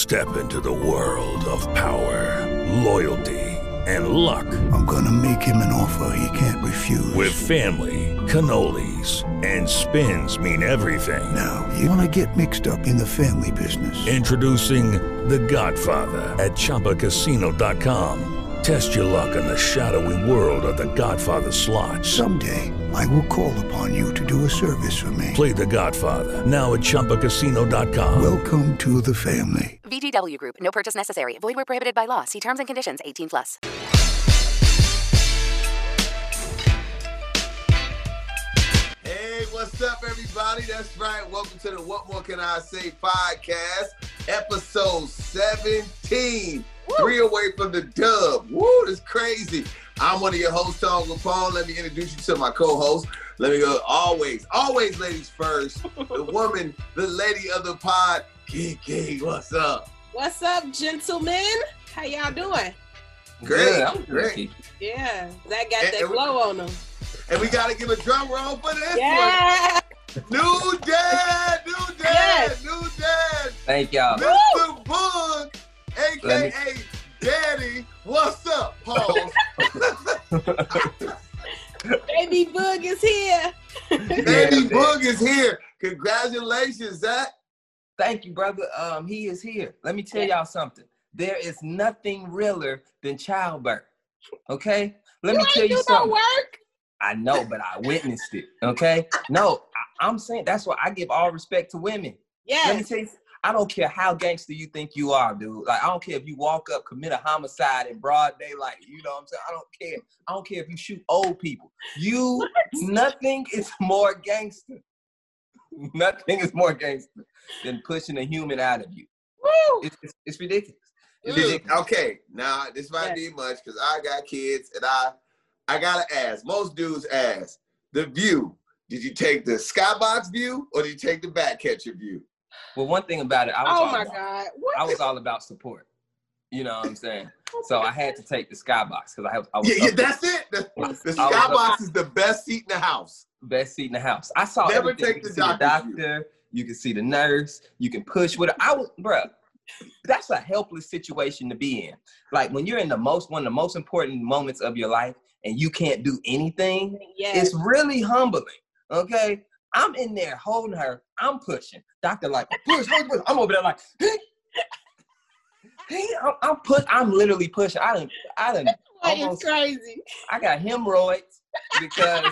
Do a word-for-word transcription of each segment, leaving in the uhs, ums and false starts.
Step into the world of power, loyalty, and luck. I'm gonna make him an offer he can't refuse. With family, cannolis, and spins mean everything. Now, you wanna get mixed up in the family business. Introducing The Godfather at Chumba Casino dot com. Test your luck in the shadowy world of The Godfather slot. Someday, I will call upon you to do a service for me. Play The Godfather now at Chumba Casino dot com. Welcome to the family. V G W Group. No purchase necessary. Void where prohibited by law. See terms and conditions. eighteen plus. Hey, what's up, everybody? That's right. Welcome to the What More Can I Say podcast, episode seventeen. Woo. Three away from the dub. Woo, that's crazy. I'm one of your hosts, Tom Capone. Let me introduce you to my co-host. Let me go. Always, always ladies first. The woman, the lady of the pod, Kiki. What's up? What's up, gentlemen? How y'all doing? Great, yeah, great. Yeah, that got and, that and glow we, on them. And we got to give a drum roll for this yeah. one. New dad, new dad, yes. new dad. Thank y'all. Mister Boog, A K A me... Daddy. What's up, Paul? Baby Boog is here. Baby Boog is here. Congratulations, Zach. Thank you, brother. Um, he is here. Let me tell y'all something. There is nothing realer than childbirth. Okay? Let you me tell you something. No work. I know, but I witnessed it. Okay? No, I, I'm saying that's why I give all respect to women. Yeah. Let me tell you, I don't care how gangster you think you are, dude. Like, I don't care if you walk up, commit a homicide in broad daylight. You know what I'm saying? I don't care. I don't care if you shoot old people. You, what? Nothing is more gangster. Nothing is more gangster than pushing a human out of you. Woo! It's, it's, it's ridiculous. It's mm, ridiculous. Okay, now this might yes. be much because I got kids and I, I gotta ask. Most dudes ask the view. Did you take the skybox view or did you take the back catcher view? Well, one thing about it, I was, oh all, my about, God. What? I was all about support. You know what I'm saying? So I had to take the skybox because I, I was. Yeah, yeah that's it. The, the skybox is the best seat in the house. Best seat in the house. I saw Never everything. take you the, can see the doctor. View. You can see the nurse. You can push with it. I was, bruh. That's a helpless situation to be in. Like when you're in the most one of the most important moments of your life and you can't do anything. Yes. It's really humbling. Okay. I'm in there holding her. I'm pushing. Doctor like, push, push, push. I'm over there like, hey, hey, I'm, I'm push. I'm literally pushing. I didn't, I didn't. It's crazy. I got hemorrhoids because,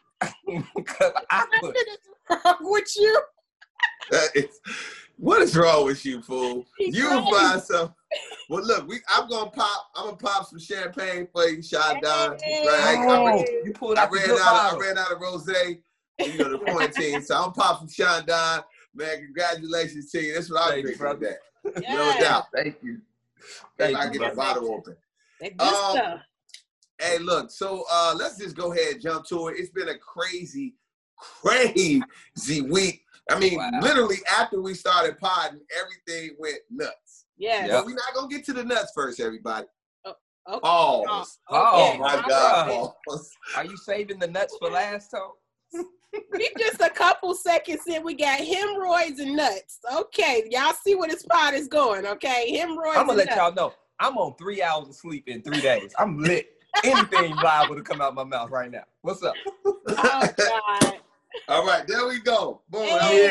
because I push. What's wrong with you? That is, what is wrong with you, fool? He's you crazy. Find some. Well, look, we. I'm gonna pop. I'm gonna pop some champagne for you, Sean Don. Hey. Right? Oh, I, you pulled out I ran the good out. bottle. I ran out of rosé. You know, the quarantine. So I'm pop some Sean Don. Man, congratulations to you. That's what I'm drinking with that. Yeah. No doubt. Thank you. If Thank I you, get brother. the bottle open. That good Um, stuff. Hey, look. So uh, let's just go ahead and jump to it. It's been a crazy, crazy week. I mean, wow. Literally after we started podding, everything went nuts. Yeah. But we're not gonna get to the nuts first, everybody. Oh, okay. Pause. Oh, oh my right. God. Pause. Are you saving the nuts for last, Tom? We just a couple seconds in, we got hemorrhoids and nuts. Okay, y'all see where this pot is going, okay? Hemorrhoids I'm gonna and let y'all know. I'm on three hours of sleep in three days. I'm lit. Anything liable to come out my mouth right now. What's up? Oh, God. All right, there we go. Boom.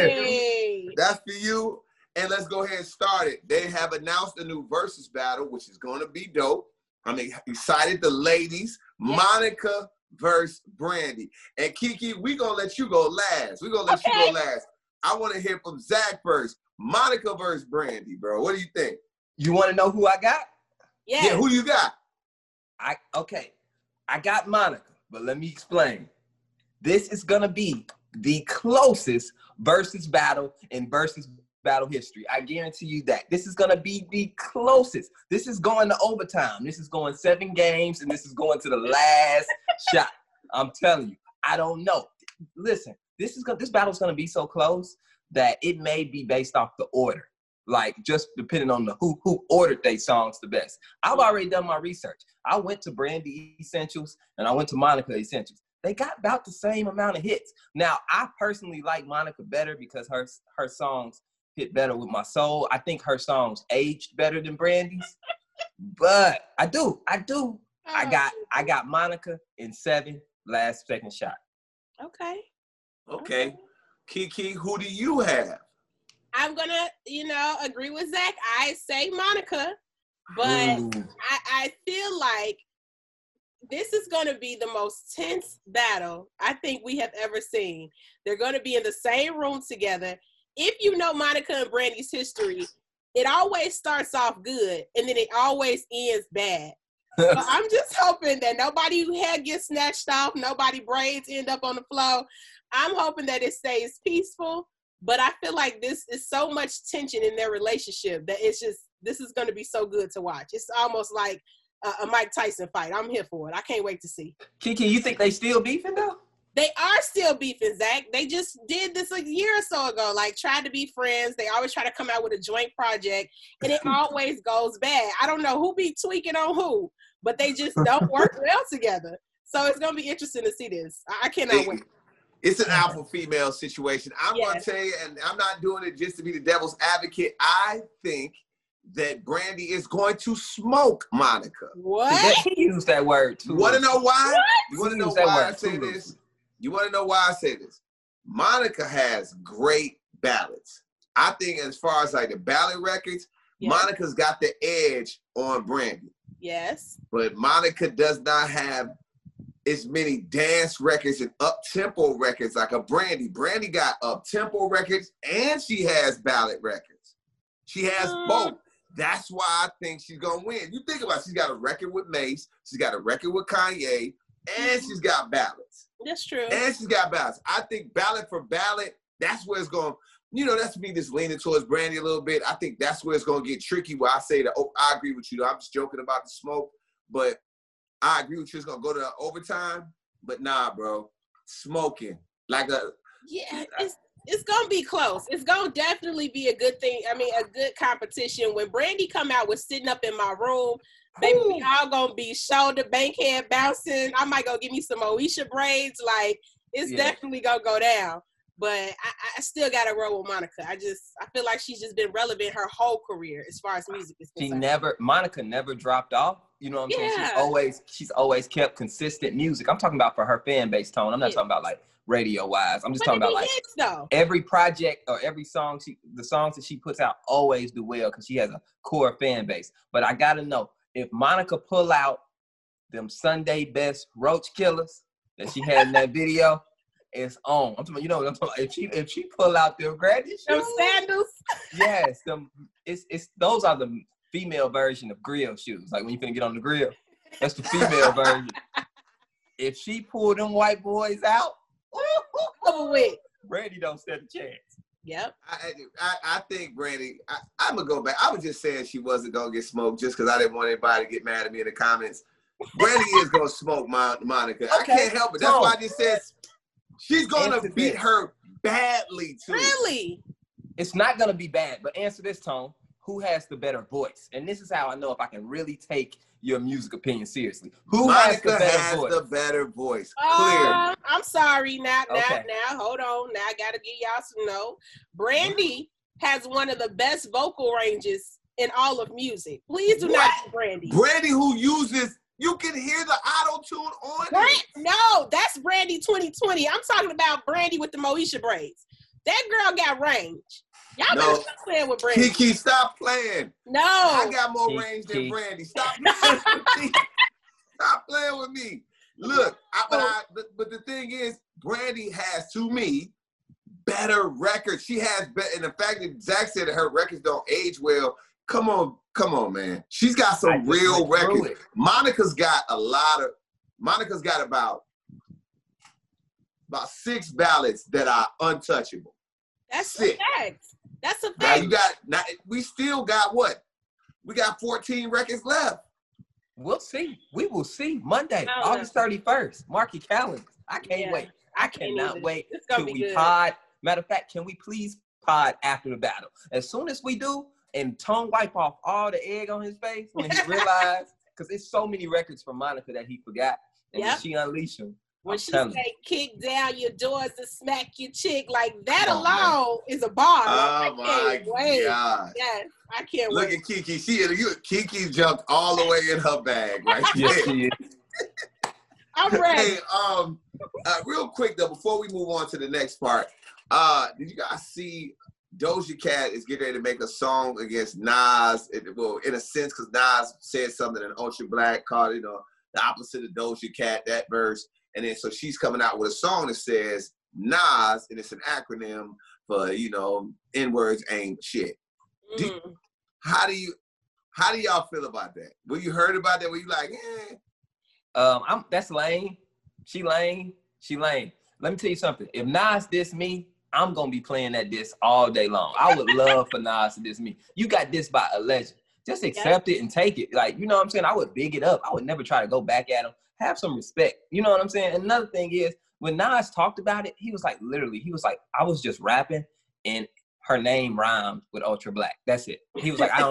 Hey. That's for you. And let's go ahead and start it. They have announced a new versus battle, which is going to be dope. I'm excited. The ladies, yeah. Monica versus Brandy. And Kiki, we're going to let you go last. We're going to let okay. you go last. I want to hear from Zach first. Monica versus Brandy, bro. What do you think? You want to know who I got? Yeah. Yeah, who you got? I Okay. I got Monica, but let me explain. This is going to be the closest versus battle in versus battle history. I guarantee you that. This is going to be the closest. This is going to overtime. This is going seven games, and this is going to the last shot. I'm telling you. I don't know. Listen, this is gonna, this battle's going to be so close that it may be based off the order. Like, just depending on the who who ordered their songs the best. I've already done my research. I went to Brandy Essentials, and I went to Monica Essentials. They got about the same amount of hits. Now, I personally like Monica better because her her songs hit better with my soul. I think her songs aged better than Brandy's. But I do, I do. I got I got Monica in seven, Last Second Shot. Okay. Okay. Kiki, who do you have? I'm gonna, you know, agree with Zach. I say Monica, but Ooh. I, I feel like this is going to be the most tense battle I think we have ever seen. They're going to be in the same room together. If you know Monica and Brandy's history, it always starts off good, and then it always ends bad. So I'm just hoping that nobody head gets snatched off, nobody braids end up on the floor. I'm hoping that it stays peaceful, but I feel like this is so much tension in their relationship that it's just, this is going to be so good to watch. It's almost like a, a Mike Tyson fight. I'm here for it. I can't wait to see. Kiki, you think they still beefing though? They are still beefing, Zach. They just did this a year or so ago, like tried to be friends. They always try to come out with a joint project, and it always goes bad. I don't know who be tweaking on who, but they just don't work well together. So it's going to be interesting to see this. I, I cannot It- wait. It's an alpha female situation. I'm Yes. going to tell you, and I'm not doing it just to be the devil's advocate. I think that Brandy is going to smoke Monica. What? He used that word too. You want to know why? What? You want to He know used that why I word say too. this? You want to know why I say this? Monica has great ballads. I think as far as like the ballad records, Yes. Monica's got the edge on Brandy. Yes. But Monica does not have as many dance records and up-tempo records like a Brandy. Brandy got up-tempo records and she has ballad records. She has Mm. both. That's why I think she's going to win. You think about it, she's got a record with Mace, she's got a record with Kanye, and she's got ballads. That's true. And she's got ballads. I think ballad for ballad, that's where it's going, you know, that's me just leaning towards Brandy a little bit. I think that's where it's going to get tricky where I say that, oh, I agree with you. I'm just joking about the smoke, but I agree with you. It's going to go to the overtime, but nah, bro. Smoking. Like a... Yeah, it's it's gonna be close. It's gonna definitely be a good thing. I mean, a good competition. When Brandy come out with Sitting Up in My Room, baby, we all gonna be shoulder bankhead bouncing. I might go give me some Moesha braids. Like, it's Yeah. definitely gonna go down. But I, I still gotta roll with Monica. I just I feel like she's just been relevant her whole career as far as music is She concerned. never, Monica never dropped off. You know what I'm saying? She's Yeah. always, she's always kept consistent music. I'm talking about for her fan base tone. I'm not Yeah. talking about like radio wise. I'm just But talking it about be like hits, though. every project or every song she, the songs that she puts out always do well because she has a core fan base. But I gotta know if Monica pull out them Sunday best roach killers that she had in that video, it's on. I'm talking about, you know what I'm talking about. If she if she pull out them granny Them shoes, sandals. yes, them it's it's those are the female version of grill shoes. Like when you finna get on the grill, that's the female version. If she pull them white boys out, Over with. Brandy don't stand a chance. Yep. I, I, I think Brandy, I, I'm going to go back. I was just saying she wasn't going to get smoked just because I didn't want anybody to get mad at me in the comments. Brandy is going to smoke Mon- Monica. I Okay. can't help it. That's Tom. why I just said she's going to Answer beat this. her badly, too. Really? It's not gonna be bad, but answer this, Tone. Who has the better voice? And this is how I know if I can really take your music opinion seriously. Who has the Monica better has voice? the better voice. Clear. Um, I'm sorry. Now, now, Okay. now, hold on. Now I gotta give y'all some no. Brandy has one of the best vocal ranges in all of music. Please do not What? do Brandy. Brandy who uses, you can hear the auto-tune on Brand, it. no, that's Brandy twenty twenty. I'm talking about Brandy with the Moesha braids. That girl got range. Y'all No. better stop playing with Brandy. Kiki, stop playing. No. I got more Kiki. range than Brandy. Stop playing with me. Stop playing with me. Look, I, but, I, but, but the thing is, Brandy has, to me, better records. She has better, and the fact that Zach said that her records don't age well, come on, come on, man. She's got I some just real went through records. it. Monica's got a lot of, Monica's got about, about six ballads that are untouchable. That's Sick. a fact. That's a Now fact. you got, now we still got what? We got fourteen records left. We'll see. We will see Monday, I don't August thirty-first. Mark your calendars. I can't Yeah, wait. I, I can't cannot either. wait It's gonna till be we good. pod. Matter of fact, can we please pod after the battle? As soon as we do, and Tone wipe off all the egg on his face when he realized, because it's so many records from Monica that he forgot, and Yep. when she unleashed them, When I'm she telling say kick down your doors to smack your chick, like that Come on, alone is a bar. Oh I my can't wait. God. Yes, I can't Look wait. at Kiki. She you, Kiki jumped all the way in her bag right Yes, there. she is. I'm ready. Hey, um, uh, real quick though, before we move on to the next part, uh, did you guys see Doja Cat is getting ready to make a song against Nas? It, well, in a sense, because Nas said something in Ultra Black called, you know, the opposite of Doja Cat, that verse. And then so she's coming out with a song that says Nas, and it's an acronym for, you know, N-words ain't shit. Mm. Do, how do you, how do y'all feel about that? Were you heard about that? Were you like, eh? Um, I'm that's lame. She lame. She lame. Let me tell you something. If Nas diss me, I'm gonna be playing that diss all day long. I would love for Nas to diss me. You got dissed by a legend. Just accept it and take it. Like, you know what I'm saying? I would big it up. I would never try to go back at him. Have some respect. You know what I'm saying? Another thing is, when Nas talked about it, he was like, literally, he was like, I was just rapping and her name rhymed with Ultra Black. That's it. He was like, I don't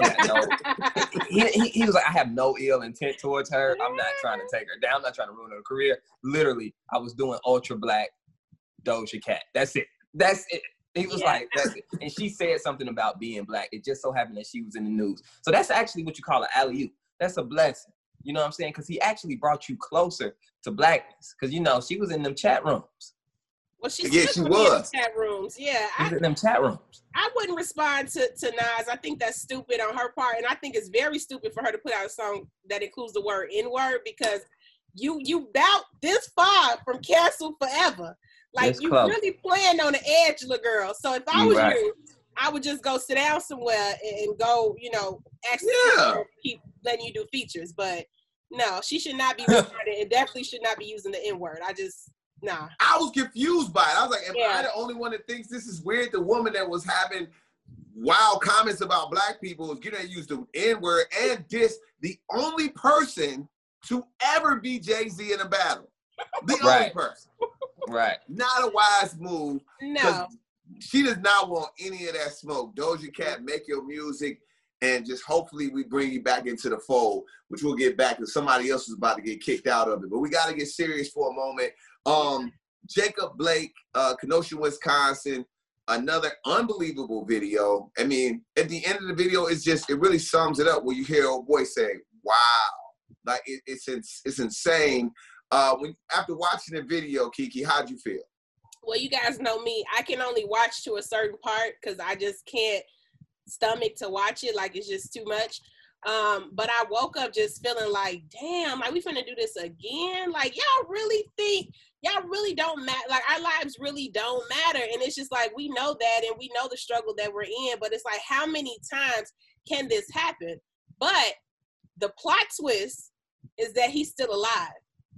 got no, he, he, he was like, I have no ill intent towards her. I'm not trying to take her down. I'm not trying to ruin her career. Literally, I was doing Ultra Black Doja Cat. That's it. That's it. He was yeah. like, that's it. And she said something about being black. It just so happened that she was in the news. So that's actually what you call an alley-oop. That's a blessing. You know what I'm saying? Because he actually brought you closer to blackness. Because, you know, she was in them chat rooms. Well, she yeah, she was. In chat rooms. Yeah. She was I, in them chat rooms. I wouldn't respond to, to Nas. I think that's stupid on her part. And I think it's very stupid for her to put out a song that includes the word N-word, because you you bout this far from cancel forever. Like, it's you close. Really playing on the edge, little girl. So if I was right. you, I would just go sit down somewhere and go, you know, actually yeah. keep letting you do features. But no, she should not be responding and definitely should not be using the N-word. I just, nah. I was confused by it. I was like, am yeah. I the only one that thinks this is weird? The woman that was having wild comments about black people is getting to use the N-word and diss the only person to ever be Jay-Z in a battle. The right. only person. Right. Not a wise move. No. She does not want any of that smoke. Doja Cat, make your music, and just hopefully we bring you back into the fold, which we'll get back to. Somebody else is about to get kicked out of it. But we got to get serious for a moment. Um, Jacob Blake, uh, Kenosha, Wisconsin, another unbelievable video. I mean, at the end of the video, it's just, it really sums it up where you hear old boy say, wow. Like, it, it's, it's insane. Uh, when after watching the video, Kiki, how'd you feel? Well, you guys know me. I can only watch to a certain part because I just can't stomach to watch it. Like, it's just too much. Um, but I woke up just feeling like, damn, like, we finna do this again? Like, y'all really think, y'all really don't matter? Like, our lives really don't matter. And it's just like, we know that and we know the struggle that we're in. But it's like, how many times can this happen? But the plot twist is that he's still alive.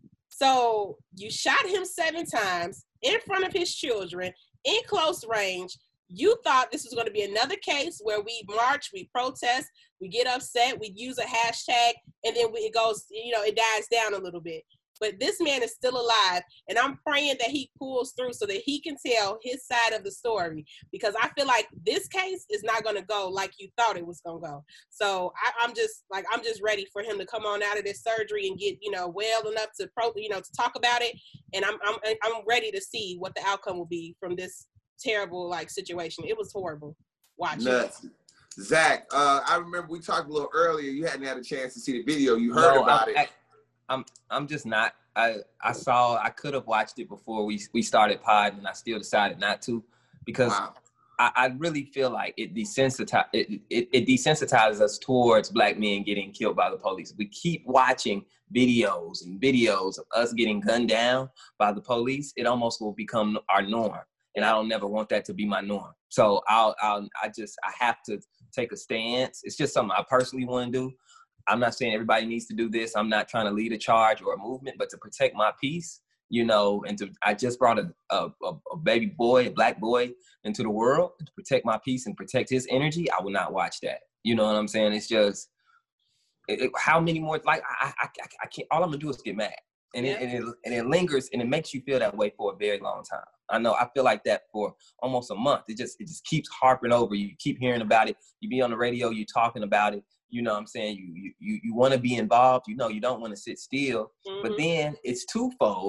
So you shot him seven times in front of his children, in close range. You thought this was going to be another case where we march, we protest, we get upset, we use a hashtag, and then we, it goes, you know, it dies down a little bit. But this man is still alive, and I'm praying that he pulls through so that he can tell his side of the story, because I feel like this case is not going to go like you thought it was going to go. So I, I'm just like, I'm just ready for him to come on out of this surgery and get, you know, well enough to pro, you know, to talk about it. And I'm, I'm, I'm ready to see what the outcome will be from this terrible like situation. It was horrible. Watch Nuts. it. Zach, uh, I remember we talked a little earlier. You hadn't had a chance to see the video. You heard no, about I, it. I, I'm I'm just not. I I saw I could have watched it before we we started pod, and I still decided not to, because wow. I, I really feel like it desensitize it, it it desensitizes us towards black men getting killed by the police. We keep watching videos and videos of us getting gunned down by the police. It almost will become our norm, and I don't never want that to be my norm. So I'll I'll I just I have to take a stance. It's just something I personally want to do. I'm not saying everybody needs to do this. I'm not trying to lead a charge or a movement, but to protect my peace, you know, and to, I just brought a, a, a baby boy, a black boy into the world to protect my peace and protect his energy. I will not watch that. You know what I'm saying? It's just, it, it, how many more, like, I, I, I can't, all I'm gonna do is get mad. And, yeah. it, and, it, and it lingers, and it makes you feel that way for a very long time. I know I feel like that for almost a month. It just, it just keeps harping over. You keep hearing about it. You be on the radio, you talking about it. You know what I'm saying? You you you want to be involved. You know, you don't want to sit still. Mm-hmm. But then it's twofold.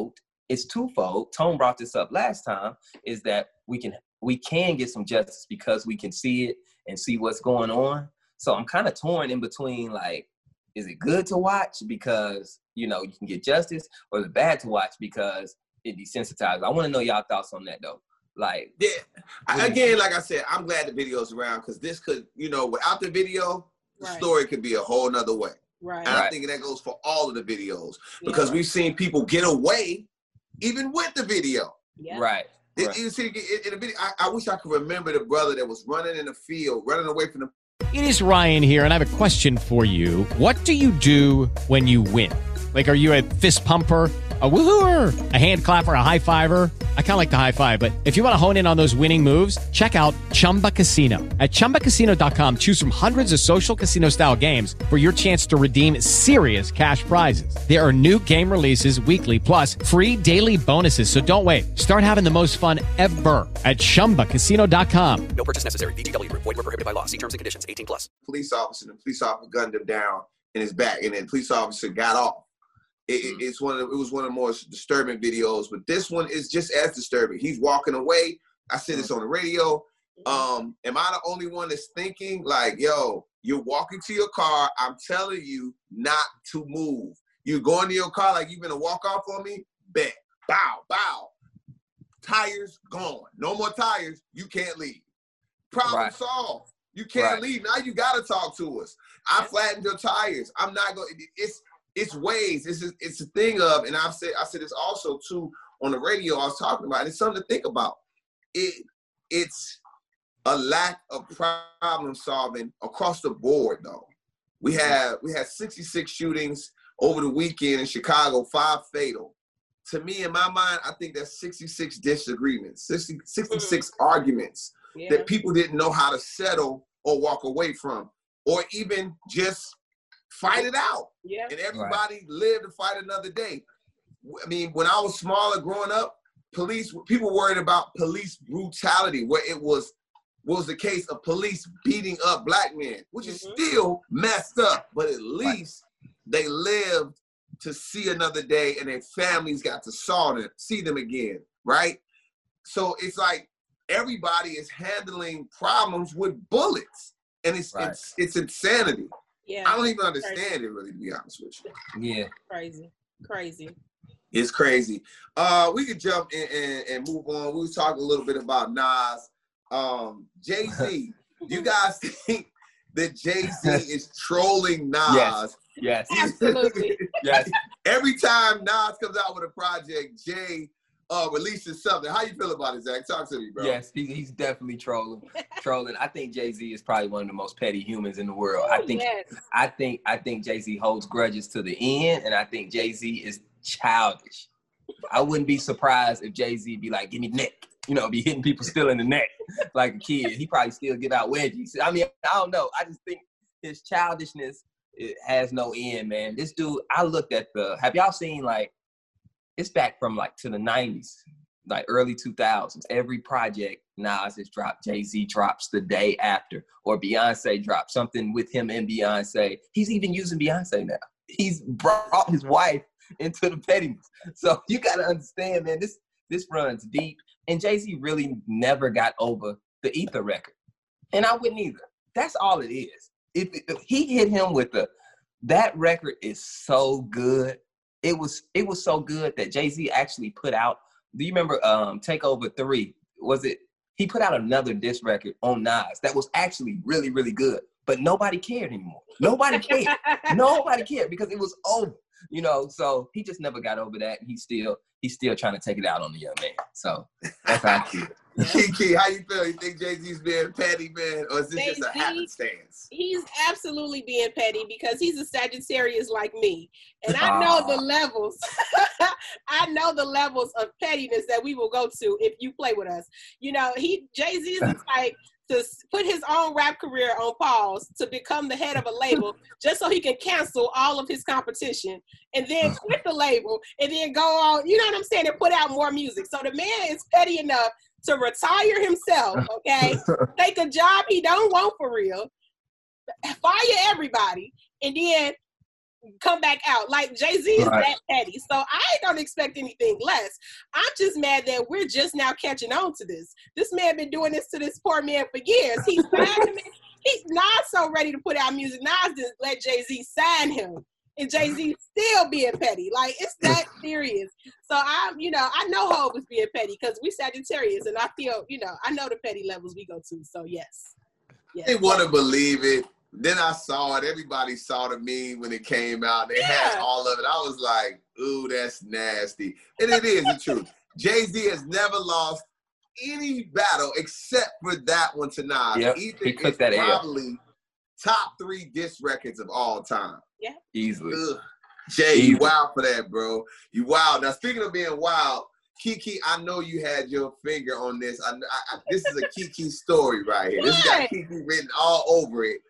it's twofold. Tone brought this up last time, is that we can we can get some justice because we can see it and see what's going on. So I'm kind of torn in between, like, is it good to watch because, you know, you can get justice, or is it bad to watch because it desensitizes? I want to know y'all thoughts on that, though. Like, yeah, I, again, like I said, I'm glad the video's around because this could, you know, without the video, the Right. story could be a whole nother way. Right. And I Right. think that goes for all of the videos Yeah. because we've seen people get away even with the video. Yeah. right. It, right. you see, in, in the video, I, I wish I could remember the brother that was running in the field, running away from the. It is Ryan here, and I have a question for you. What do you do when you win? Like, are you a fist pumper, a woohooer, a hand clapper, a high fiver? I kind of like the high five, but if you want to hone in on those winning moves, check out Chumba Casino. At chumba casino dot com, choose from hundreds of social casino style games for your chance to redeem serious cash prizes. There are new game releases weekly, plus free daily bonuses. So don't wait. Start having the most fun ever at chumba casino dot com. No purchase necessary. V G W Group. Void where prohibited by law. See terms and conditions. eighteen plus. Police officer, and the police officer gunned him down in his back, and then the police officer got off. It, it, it's one of the, it was one of the more disturbing videos, but this one is just as disturbing. He's walking away. I said this on the radio. Um, am I the only one that's thinking like, yo, you're walking to your car. I'm telling you not to move. You're going to your car like you're gonna walk off on me. Bet. Bow, bow. Tires gone. No more tires. You can't leave. Problem Right. solved. You can't Right. leave. Now you gotta talk to us. I flattened your tires. I'm not going. It's it's ways. It's a, it's a thing of, and I've said I said this also too on the radio. I was talking about. It's something to think about. It it's a lack of problem solving across the board, though. We have we had sixty-six shootings over the weekend in Chicago, five fatal. To me, in my mind, I think that's sixty-six disagreements, sixty, sixty-six arguments Yeah. that people didn't know how to settle or walk away from, or even just fight it out. Yeah. And everybody lived to fight another day. I mean, when I was smaller growing up, police people worried about police brutality, where it was was the case of police beating up black men, which is Mhm. still messed up, but at least they lived to see another day and their families got to saw them, see them again, right? So it's like everybody is handling problems with bullets, and it's Right. it's it's insanity. Yeah. I don't even understand it, really, to be honest with you. Yeah. Crazy. Crazy. It's crazy. Uh, we could jump in and, and move on. We was talking a little bit about Nas. Um, Jay-Z, you guys think that Jay-Z is trolling Nas? Yes. Yes. Absolutely. Yes. Every time Nas comes out with a project, Jay uh, releases something. How you feel about it, Zach? Talk to me, bro. Yes, he, he's definitely trolling. Trolling. I think Jay-Z is probably one of the most petty humans in the world. I Oh, think yes. I think I think Jay-Z holds grudges to the end, and I think Jay-Z is childish. I wouldn't be surprised if Jay-Z be like, give me the neck. You know, be hitting people still in the neck like a kid. He probably still give out wedgies. I mean, I don't know. I just think his childishness, it has no end, man. This dude, I looked at the, have y'all seen, like, it's back from like to the nineties, like early two thousands. Every project Nas has dropped, Jay-Z drops the day after, or Beyonce drops something with him and Beyonce. He's even using Beyonce now. He's brought his wife into the pettiness. So you got to understand, man, this this runs deep. And Jay-Z really never got over the Ether record. And I wouldn't either. That's all it is. If, if he hit him with the, that record is so good. It was it was so good that Jay-Z actually put out, do you remember um, Takeover three? Was it, he put out another diss record on Nas that was actually really, really good. But nobody cared anymore. Nobody cared. Nobody cared because it was over. You know, so he just never got over that. He's still he's still trying to take it out on the young man. So that's how I feel. Kiki, how you feel? You think Jay-Z's being petty, man, or is this just a Jay-Z, happenstance? He's absolutely being petty because he's a Sagittarius like me. And I know the levels. I know the levels of pettiness that we will go to if you play with us. You know, he Jay-Z is the type to put his own rap career on pause to become the head of a label just so he can cancel all of his competition and then quit the label and then go on, you know what I'm saying, and put out more music. So the man is petty enough to retire himself, okay, take a job he don't want for real, fire everybody, and then come back out. Like Jay-Z is Right. that petty. So I don't expect anything less. I'm just mad that we're just now catching on to this. This man been doing this to this poor man for years. He's signed him. He's not so ready to put out music. Nas just let Jay-Z sign him. And Jay-Z still being petty. Like, it's that serious. So I'm, you know, I know Hov is being petty because we Sagittarius, and I feel, you know, I know the petty levels we go to. So yes. yes. I didn't want to believe it. Then I saw it. Everybody saw the meme when it came out. They Yeah. had all of it. I was like, ooh, that's nasty. And it is the truth. Jay-Z has never lost any battle except for that one to Nas. Yep, Ethan he is took that L. probably top three diss records of all time. Easily. Ugh. Jay, you Easy. wild for that, bro. You wild. Now, speaking of being wild, Kiki, I know you had your finger on this. I, I, I, this is a Kiki story right here. This has got Kiki written all over it.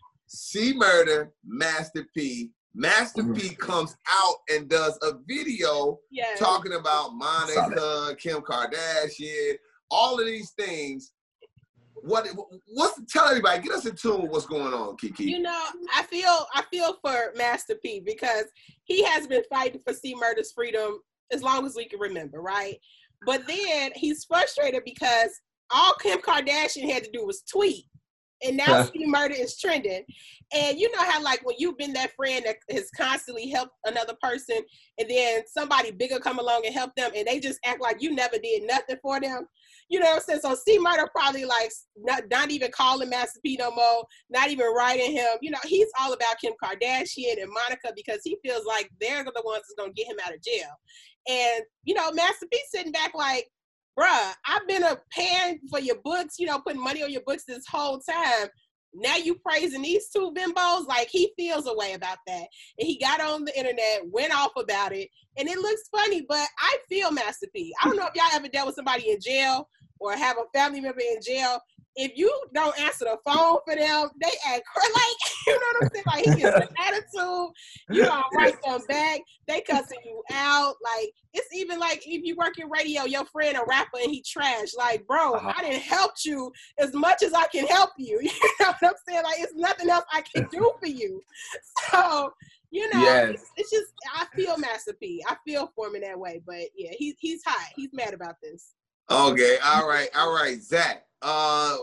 C Murder, Master P. Master Mhm. P comes out and does a video Yes. talking about Saw Monica, Kim Kardashian, all of these things. What? What's tell everybody? Get us in tune with what's going on, Kiki. You know, I feel I feel for Master P because he has been fighting for C Murder's freedom as long as we can remember, right? But then he's frustrated because all Kim Kardashian had to do was tweet. And now Huh. C Murder is trending. And you know how, like, when you've been that friend that has constantly helped another person, and then somebody bigger come along and help them, and they just act like you never did nothing for them. You know what I'm saying? So C Murder probably, like, not, not even calling Master P no more, not even writing him. You know, he's all about Kim Kardashian and Monica because he feels like they're the ones that's going to get him out of jail. And, you know, Master P sitting back like, bruh, I've been a paying for your books, you know, putting money on your books this whole time. Now you praising these two bimbos? Like, he feels a way about that. And he got on the internet, went off about it, and it looks funny, but I feel Master P. I don't know if y'all ever dealt with somebody in jail or have a family member in jail. If you don't answer the phone for them, they act cra- like, you know what I'm saying? Like, he gets an attitude. You don't write them back. They cussing you out. Like, it's even like if you work in radio, your friend a rapper and he trash. Like, bro, Uh-huh. I didn't help you as much as I can help you. You know what I'm saying? Like, it's nothing else I can do for you. So, you know, Yes. it's, it's just, I feel Master P. I feel for him in that way. But yeah, he's he's hot. He's mad about this. Okay, all right, all right, Zach. Uh,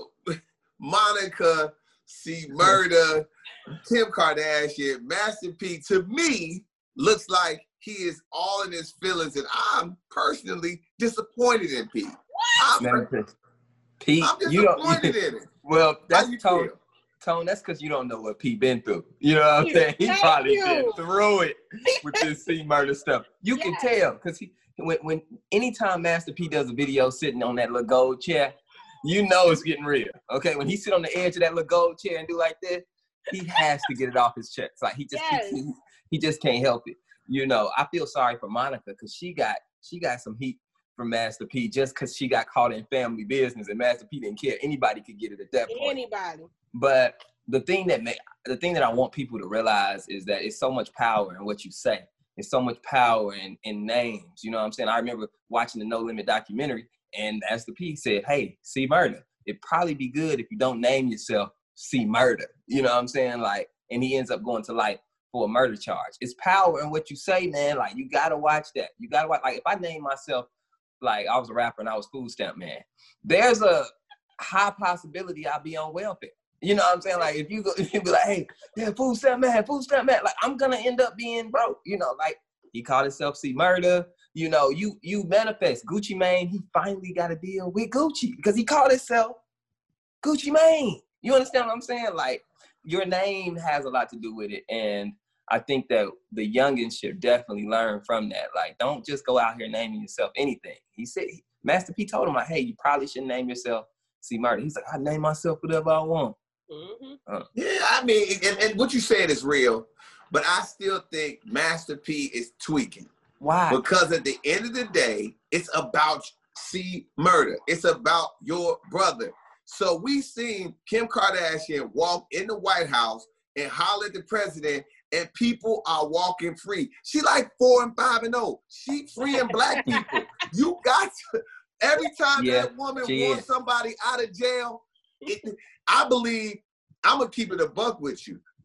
Monica, C Murder, Kim Kardashian, Master P. To me, looks like he is all in his feelings, and I'm personally disappointed in P. I'm, Man, Pete, I'm you don't. disappointed in it. Well, How that's you Tone. feel? Tone, that's because you don't know what Pete been through. You know what I'm Thank saying? He you. probably Thank been you. through it with this C Murder stuff. You can Yes. tell because he when when anytime Master P does a video sitting on that little gold chair, you know it's getting real. Okay, when he sit on the edge of that little gold chair and do like this, he has to get it off his chest. Like he just Yes. he, he just can't help it. You know, I feel sorry for Monica because she got she got some heat from Master P just because she got caught in family business and Master P didn't care. Anybody could get it at that point. Anybody. But the thing that ma- the thing that I want people to realize is that it's so much power in what you say. It's so much power in, in names. You know what I'm saying? I remember watching the No Limit documentary, and Master P said, "Hey, C Murder, it'd probably be good if you don't name yourself C Murder." You know what I'm saying? Like, and he ends up going to life for a murder charge. It's power in what you say, man. Like, you gotta watch that. You gotta watch. Like, if I name myself, like I was a rapper and I was Food Stamp Man, there's a high possibility I'll be on welfare. You know what I'm saying? Like, if you go, if you be like, hey, yeah, Food Stamp Man, Food Stamp Man, like, I'm gonna end up being broke. You know, like, he called himself C Murder. You know, you you manifest. Gucci Mane, he finally got a deal with Gucci because he called himself Gucci Mane. You understand what I'm saying? Like, your name has a lot to do with it. And I think that the youngins should definitely learn from that. Like, don't just go out here naming yourself anything. He said, Master P told him, like, hey, you probably shouldn't name yourself C Murder. He's like, I name myself whatever I want. Mm-hmm. Uh, Yeah, I mean, and, and what you said is real, but I still think Master P is tweaking. why? Because at the end of the day, it's about C Murder. It's about your brother. So we seen Kim Kardashian walk in the White House and holler at the president, and people are walking free. She like four and five and oh. She freeing black people. You got to, every time Yeah, that woman she wants is. somebody out of jail, it, I believe, I'm going to keep it a buck with you.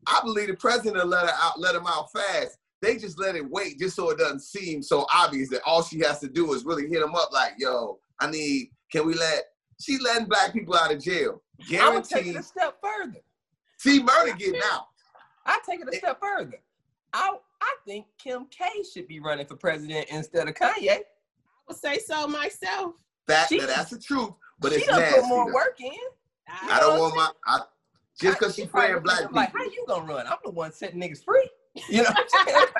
I believe the president let her out, let him out fast. They just let it wait just so it doesn't seem so obvious that all she has to do is really hit him up like, yo, I need, can we let, she letting black people out of jail. I would take it Guaranteed. a step further. See, murder getting out. I take it a step further. I I think Kim K should be running for president instead of Kanye. I would say so myself. That, She- now, that's the truth, but She it's done nasty. put more though. work in. I don't want my, I, just because she She probably playing black looking people. like, how you gonna run? I'm the one setting niggas free. You know what I'm saying?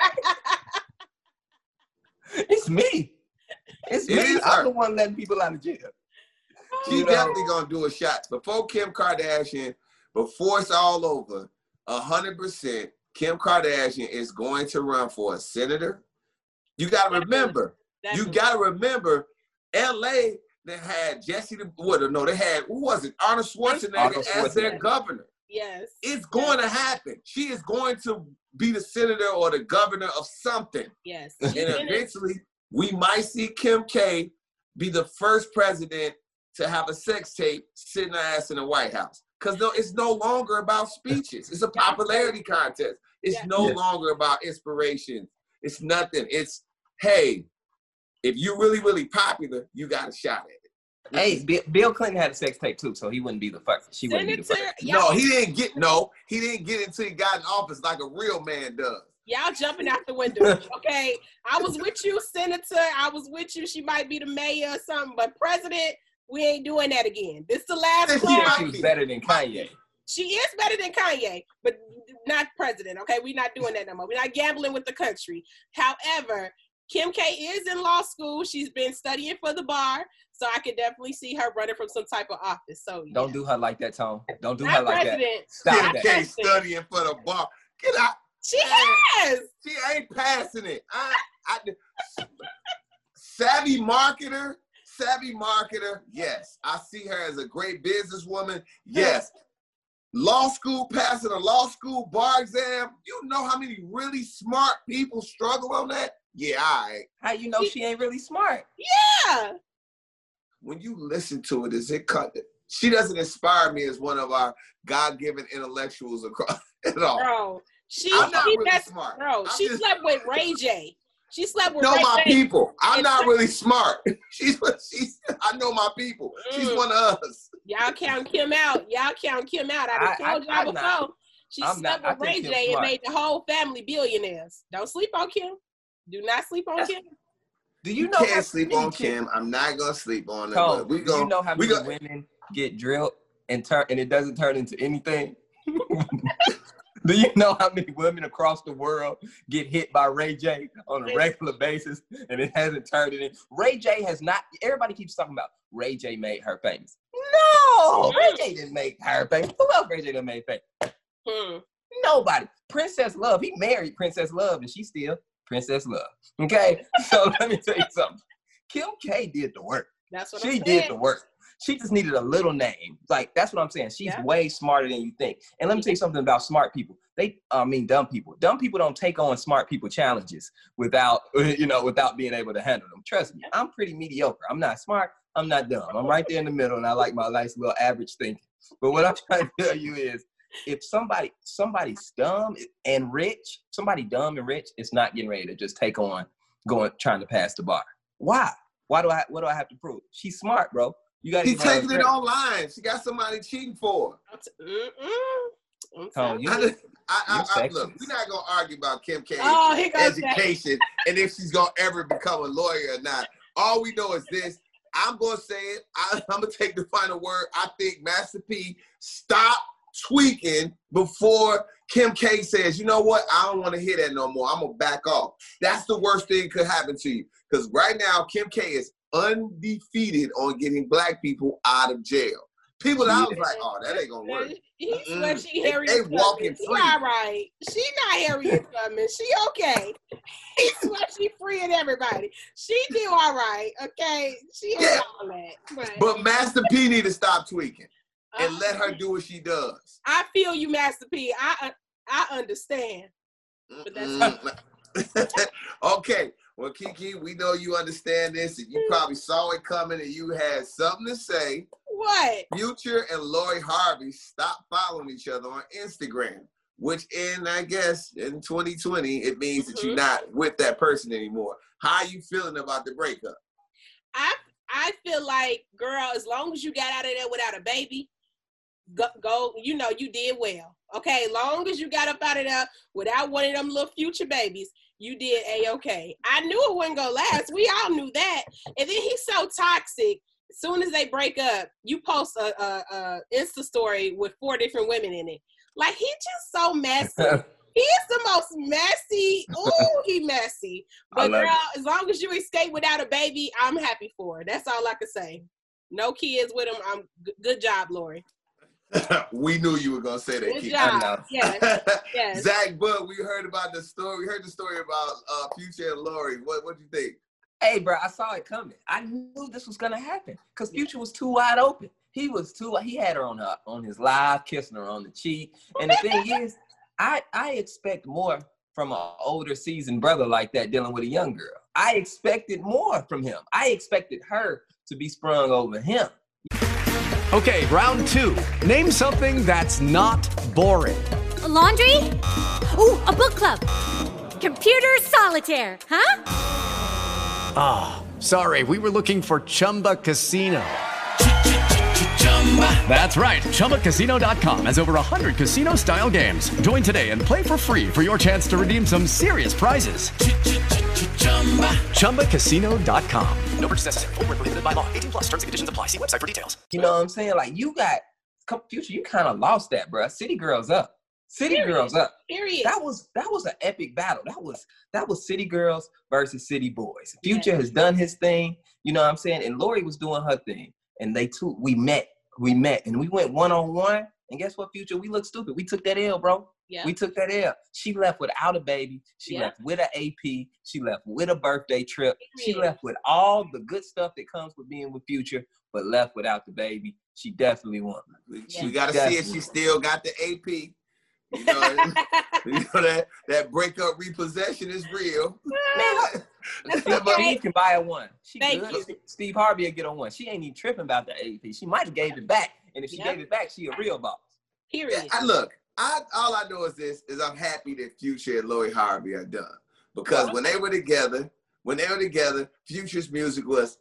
It's me. It's It me. is I'm her. the one letting people out of jail. She You know? definitely gonna do a shot. Before Kim Kardashian, before it's all over, a hundred percent, Kim Kardashian is going to run for a senator. You gotta remember, you Definitely. gotta remember, L A, they had Jesse the what? No, they had who was it? Arnold Schwarzenegger Arnold as their Schwarzenegger. governor. Yes. It's going to happen. She is going to be the senator or the governor of something. Yes. And She's been in- eventually, we might see Kim K be the first president to have a sex tape sitting her ass in the White House. Because no, it's no longer about speeches. It's a popularity contest. It's Yeah. no Yeah. longer about inspiration. It's nothing. It's, hey, if you're really, really popular, you got a shot at it. Hey, Bill, Bill Clinton had a sex tape too, so he wouldn't be the first. She wouldn't be the Senator, first. y'all, No, he didn't get, no, he didn't get until he got in office like a real man does. y'all jumping out the window. Okay. I was with you, Senator. I was with you. She might be the mayor or something, but president, we ain't doing that again. This the last She She clause. said she was better than Kanye. She is better than Kanye, but not president. Okay, we're not doing that no more. We're not gambling with the country. However, Kim K is in law school. She's been studying for the bar, so I could definitely see her running from some type of office. So yeah. Don't do her like that, Tone. Don't do not her like that. president. Stop Kim Not that. K president. studying for the bar. Get out. She has. She ain't passing it. I, I, savvy marketer, savvy marketer. Yes, I see her as a great businesswoman. Yes, law school, passing a law school bar exam. You know how many really smart people struggle on that? Yeah, all right. How you know she ain't really smart? Yeah. When you listen to it, is it cut? She doesn't inspire me as one of our God-given intellectuals across at all. Bro, she, I'm not she really messed- smart. Bro, I'm she just- slept with Ray J. She slept with know Ray my J. people. I'm And not so- really smart. She's she's. I know my people. She's Mm. one of us. Y'all count Kim out. Y'all count Kim out. I done I- told I- y'all I'm not- before. She I'm slept not- I with Ray think Kim's J and smart. made the whole family billionaires. Don't sleep on Kim. Do not sleep on That's- Kim. Do You you know can't how sleep many on chicks- Kim. I'm not gonna sleep on her. Tone, But we do go. you know how we many go. women get drilled and turn and it doesn't turn into anything? Do you know how many women across the world get hit by Ray J on a regular basis and it hasn't turned it in? Ray J has not, everybody keeps talking about Ray J made her famous. No, Ray J didn't make her famous. Who else Ray J done made famous? Hmm. Nobody. Princess Love, he married Princess Love and she's still Princess Love. Okay, so let me tell you something. Kim K did the work. That's what She I'm saying. did the work. She just needed a little name. Like, that's what I'm saying. She's Yeah. way smarter than you think. And let me tell you something about smart people. They, I mean, dumb people. Dumb people don't take on smart people challenges without, you know, without being able to handle them. Trust me, I'm pretty mediocre. I'm not smart. I'm not dumb. I'm right there in the middle, and I like my nice little average thinking. But what I'm trying to tell you is, if somebody, somebody's dumb and rich, somebody dumb and rich is not getting ready to just take on going, trying to pass the bar. Why? Why do I, what do I have to prove? She's smart, bro. You got to She's taking it online. She got somebody cheating for her. Mm-mm. I'm Tone, sorry. you, I, just- I, I, I, You're look, sexist. we're not gonna argue about Kim K's Oh, here goes that. education and if she's gonna ever become a lawyer or not. All we know is this. I'm gonna say it. I, I'm gonna take the final word. I think Master P stop tweaking before Kim K says, you know what? I don't want to hear that no more. I'm gonna back off. That's the worst thing could happen to you. Because right now, Kim K is undefeated on getting black people out of jail. People that I was like, oh, that ain't gonna work. He swear Mm-mm. she They- Harriet they Tubman. walking She free. all right. She not Harriet Tubman. She okay. He swear she freeing everybody. She do all right. Okay. She ain't Yeah. all that. But, But Master P need to stop tweaking and uh, let her do what she does. I feel you, Master P. I I understand. But that's- Mm-mm. Okay. Well, Kiki, we know you understand this, and you probably saw it coming, and you had something to say. What? Future and Lori Harvey stopped following each other on Instagram. which in, I guess, in twenty twenty, it means mm-hmm. that you're not with that person anymore. How are you feeling about the breakup? I I feel like, girl, as long as you got out of there without a baby, go, go you know, you did well. Okay, as long as you got up out of there without one of them little future babies, you did A-okay. I knew it wasn't going to last. We all knew that. And then he's so toxic. As soon as they break up, you post a, a, a Insta story with four different women in it. Like, he just so messy. He is the most messy. Ooh, he messy. But girl, it. as long as you escape without a baby, I'm happy for her. That's all I can say. No kids with him. I'm g- good job, Lori. We knew you were gonna say that. Good kid. job. Yes. Yes. Zach Bud, we heard about the story. We heard the story about uh, Future and Lori. What what do you think? Hey, bro, I saw it coming. I knew this was gonna happen because Future was too wide open. He was too. He had her on her on his live, kissing her on the cheek. And the thing is, I I expect more from an older, seasoned brother like that dealing with a young girl. I expected more from him. I expected her to be sprung over him. Okay, round two. Name something that's not boring. A laundry? Ooh, a book club. Computer solitaire, huh? Ah, oh, sorry, we were looking for Chumba Casino. That's right, Chumba Casino dot com has over one hundred casino-style games. Join today and play for free for your chance to redeem some serious prizes. Chumba Casino dot com. No purchase necessary. Void where prohibited by law. eighteen plus terms and conditions apply. See website for details. You know what I'm saying? Like, you got, Future, you kind of lost that, bro. City Girls up. City Period. Girls up. Period. That was that was an epic battle. That was that was City Girls versus City Boys. Future yeah. has done his thing. You know what I'm saying? And Lori was doing her thing. And they too, we met. We met. And we went one-on-one. And guess what, Future? We looked stupid. We took that L, bro. Yeah. We took that L. She left without a baby. She yeah. left with an A P. She left with a birthday trip. She left with all the good stuff that comes with being with Future, but left without the baby. She definitely won. We, yeah. we got to see if she still got the A P. You know, you know that, that breakup repossession is real. Steve okay. can buy a one. She Thank good. you. Steve Harvey will get a one. She ain't even tripping about the A P. She might have gave it back. And if she yep. gave it back, she a real boss. Period. Yeah, I, look, I, all I know is this, is I'm happy that Future and Lori Harvey are done. Because when they were together, when they were together, Future's music was,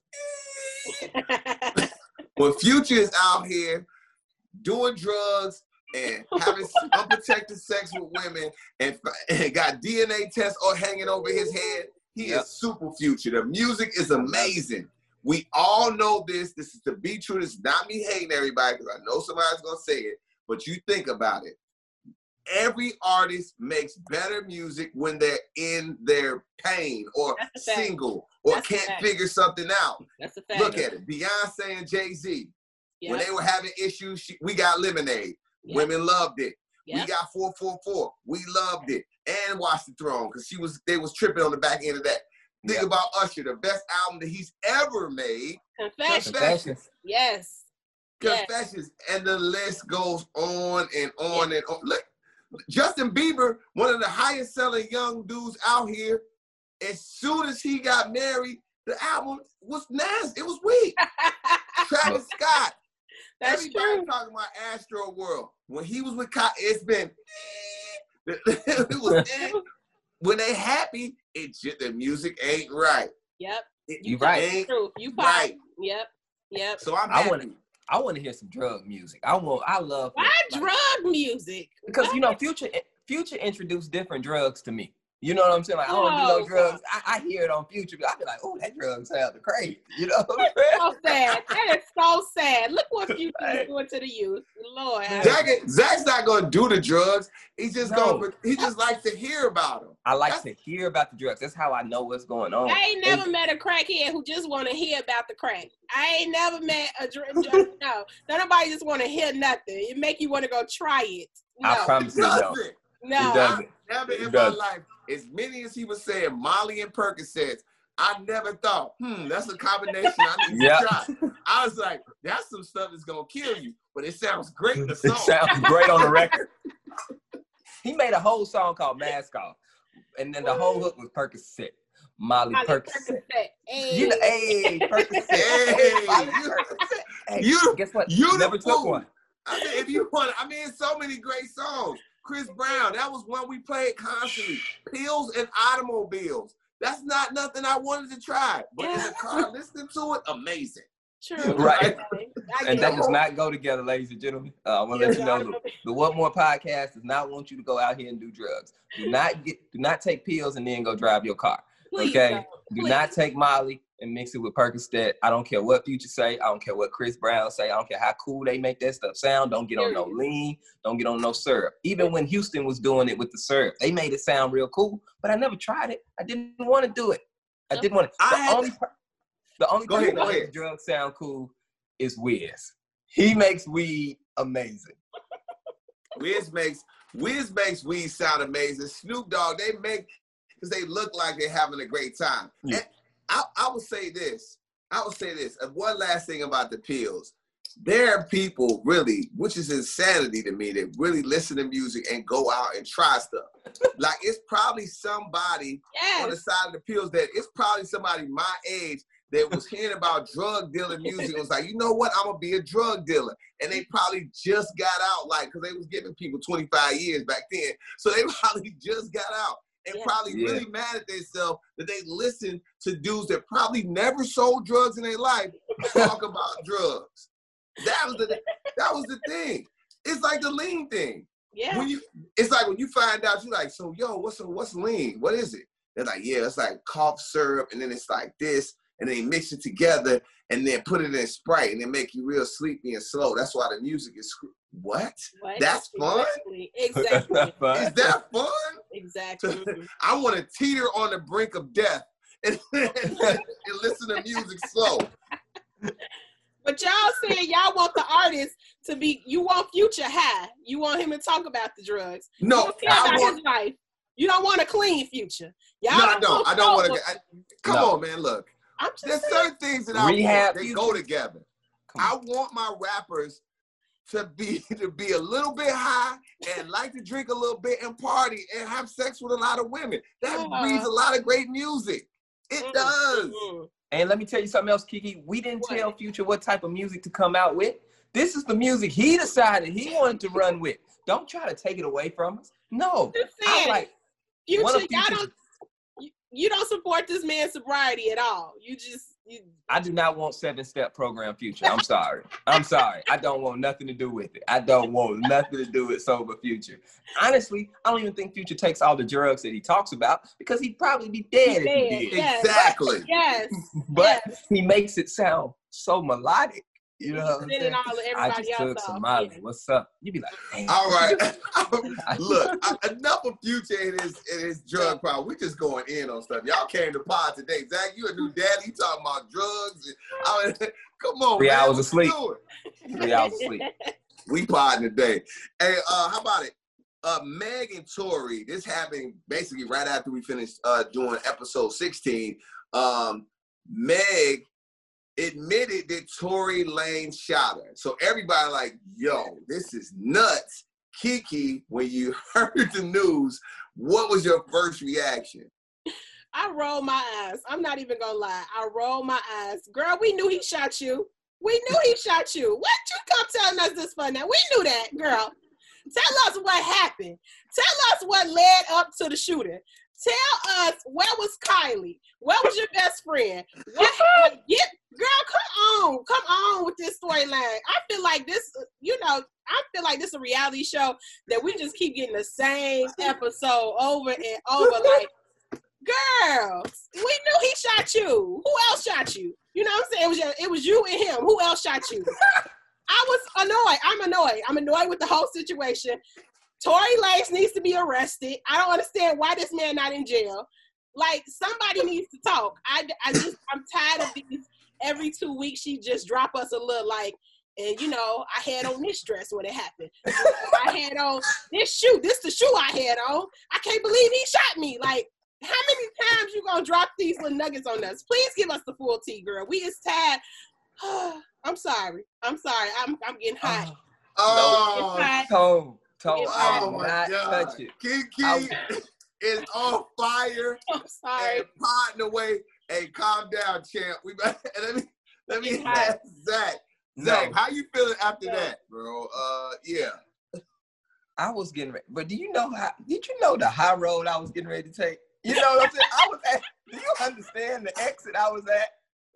when Future is out here doing drugs and having unprotected sex with women and, and got D N A tests all hanging over his head, he yep. is super Future. The music is amazing. We all know this. This is to be true. This is not me hating everybody because I know somebody's going to say it. But you think about it. Every artist makes better music when they're in their pain or single or That's can't figure something out. That's a fact. Look at it. Beyonce and Jay-Z. Yep. When they were having issues, she, we got Lemonade. Yep. Women loved it. Yep. We got four four four. We loved it. And Watch the Throne because she was they was tripping on the back end of that. Think yep. about Usher, the best album that he's ever made. Confessions. Confessions. Yes. Confessions. Yes. And the list goes on and on yes. and on. Look, Justin Bieber, one of the highest selling young dudes out here, as soon as he got married, the album was nasty. It was weak. Travis Scott. That's Everybody true. talking about Astro World. When he was with Kyle, it's been, it was, when they happy, it just, the music ain't right. Yep. It, you right. Ain't true. You right. Yep. Yep. So I'm happy. I want to I want to hear some drug music. I want I love Why like, drug music? Because what? you know, Future Future introduced different drugs to me. You know what I'm saying? Like, I don't do no drugs. I, I hear it on Future. I be like, oh, that drug sounds crazy. You know what I'm saying? So sad. That is so sad. Look what Future is doing to the youth. Lord. Zach, Zach's not going to do the drugs. He's just no. going. He just likes to hear about them. I like That's, to hear about the drugs. That's how I know what's going on. I ain't never and, met a crackhead who just want to hear about the crack. I ain't never met a drug. No, nobody just want to hear nothing. It make you want to go try it. No. I promise you, no. No, it doesn't. Never in it my doesn't. life, as many as he was saying, Molly and Percocets, I never thought, hmm, that's a combination I need yep. to try. I was like, that's some stuff that's going to kill you, but it sounds great in the song. It sounds great on the record. He made a whole song called Mask Off, and then the whole hook was Percocet. Molly, Molly Percocet. Percocet. Hey. You know, hey, Percocet. Hey, Molly you, Percocet. Hey, you, guess what? You never took one. I mean, if you want, I mean, so many great songs. Chris Brown, that was one we played constantly. Pills and automobiles. That's not nothing I wanted to try. But in the car, listening to it, amazing. True. Right. And that does not go together, ladies and gentlemen. Uh, I'm gonna let you know the, the What More podcast does not want you to go out here and do drugs. Do not get do not take pills and then go drive your car. Please okay? don't. Do Please. not take Molly and mix it with Percocet. I don't care what Future say. I don't care what Chris Brown say. I don't care how cool they make that stuff sound. Don't get on no lean. Don't get on no syrup. Even when Houston was doing it with the syrup, they made it sound real cool, but I never tried it. I didn't want to do it. I didn't want to. The I only, per- the only Go person ahead, that go makes ahead. drugs sound cool is Wiz. He makes weed amazing. Wiz makes Wiz makes weed sound amazing. Snoop Dogg, they make because they look like they're having a great time. Yeah. And I, I would say this. I would say this. And one last thing about the pills. There are people really, which is insanity to me, that really listen to music and go out and try stuff. Like it's probably somebody Yes. on the side of the pills that it's probably somebody my age that was hearing about drug dealing music and was like, you know what, I'm gonna be a drug dealer. And they probably just got out, like, because they was giving people twenty-five years back then. So they probably just got out and Yeah. probably Yeah. really mad at themselves that they listened to dudes that probably never sold drugs in their life talk about drugs. That was the that was the thing. It's like the lean thing. Yeah. When you, it's like when you find out, you're like, so yo, what's a, what's lean? What is it? They're like, yeah, it's like cough syrup, and then it's like this, and then they mix it together, and then put it in Sprite, and they make you real sleepy and slow. That's why the music is what? What? That's fun. Exactly. Exactly. Is that fun? Exactly. Mhm. I want to teeter on the brink of death and, and, and listen to music slow. But y'all saying y'all want the artist to be, you want Future high. You want him to talk about the drugs. No, you don't care I about want. his life. You don't want a clean Future. Y'all No, I don't. I don't want sober. to. Come No. on, man. Look, I'm just there's saying. certain things that I Rehab want. They Future. go together. Come I on. want my rappers to be to be a little bit high and like to drink a little bit and party and have sex with a lot of women. That Uh-huh. breeds a lot of great music. It Mm, does. mm. And let me tell you something else, Kiki. We didn't What? tell Future what type of music to come out with. This is the music he decided he wanted to run with. Don't try to take it away from us. No. Just I saying, like Future, one of y'all Future's- don't, you, you don't support this man's sobriety at all. You just, you, I do not want seven-step program Future. I'm sorry. I'm sorry. I don't want nothing to do with it. I don't want nothing to do with sober Future. Honestly, I don't even think Future takes all the drugs that he talks about because he'd probably be dead if dead. he did. Yes. Exactly. yes. But yes. he makes it sound so melodic. You know what I'm Sending saying? all of I everybody just else took some off. Molly. Yeah. What's up? You be like, damn. All right. Look, I- enough of Future and his, and his drug problem. We just going in on stuff. Y'all came to pod today. Zach, you a new daddy. You talking about drugs. And, I mean, come on, Three man. hours What of sleep. you doing? Three hours of sleep. We podding today. Hey, uh, how about it? Uh, Meg and Tory, this happened basically right after we finished uh, doing episode sixteen. Um, Meg admitted that Tory Lanez shot her. So everybody like, yo, this is nuts. Kiki, when you heard the news, what was your first reaction? I rolled my eyes. I'm not even gonna lie. I rolled my eyes. Girl, we knew he shot you. We knew he shot you. What you come telling us this for now? We knew that, girl. Tell us what happened. Tell us what led up to the shooting. Tell us, where was Kylie? Where was your best friend? What happened? Get, girl, come on. Come on with this storyline. I feel like this, you know, I feel like this is a reality show that we just keep getting the same episode over and over. Like, girls, we knew he shot you. Who else shot you? You know what I'm saying? It was, your, it was you and him. Who else shot you? I was annoyed. I'm annoyed. I'm annoyed with the whole situation. Tory Lanez needs to be arrested. I don't understand why this man not in jail. Like, somebody needs to talk. I, I just, I'm tired of these. Every two weeks, she just drop us a little like, and you know, I had on this dress when it happened. I had on this shoe. This the shoe I had on. I can't believe he shot me. Like, how many times you gonna drop these little nuggets on us? Please give us the full tea, girl. We is tired. I'm sorry. I'm sorry. I'm I'm getting hot. Oh, It's hot. Tone, Tone, It's I oh will my not God. touch it. Kiki I- is on fire I'm sorry. and potting away. Hey, calm down, champ. We and let me let me It's hot. ask Zach. Zach, No. how you feeling after No. that, bro? Uh, yeah. I was getting ready. But do you know how? Did you know the high road I was getting ready to take? You know what I'm saying? I was at. Do you understand the exit I was at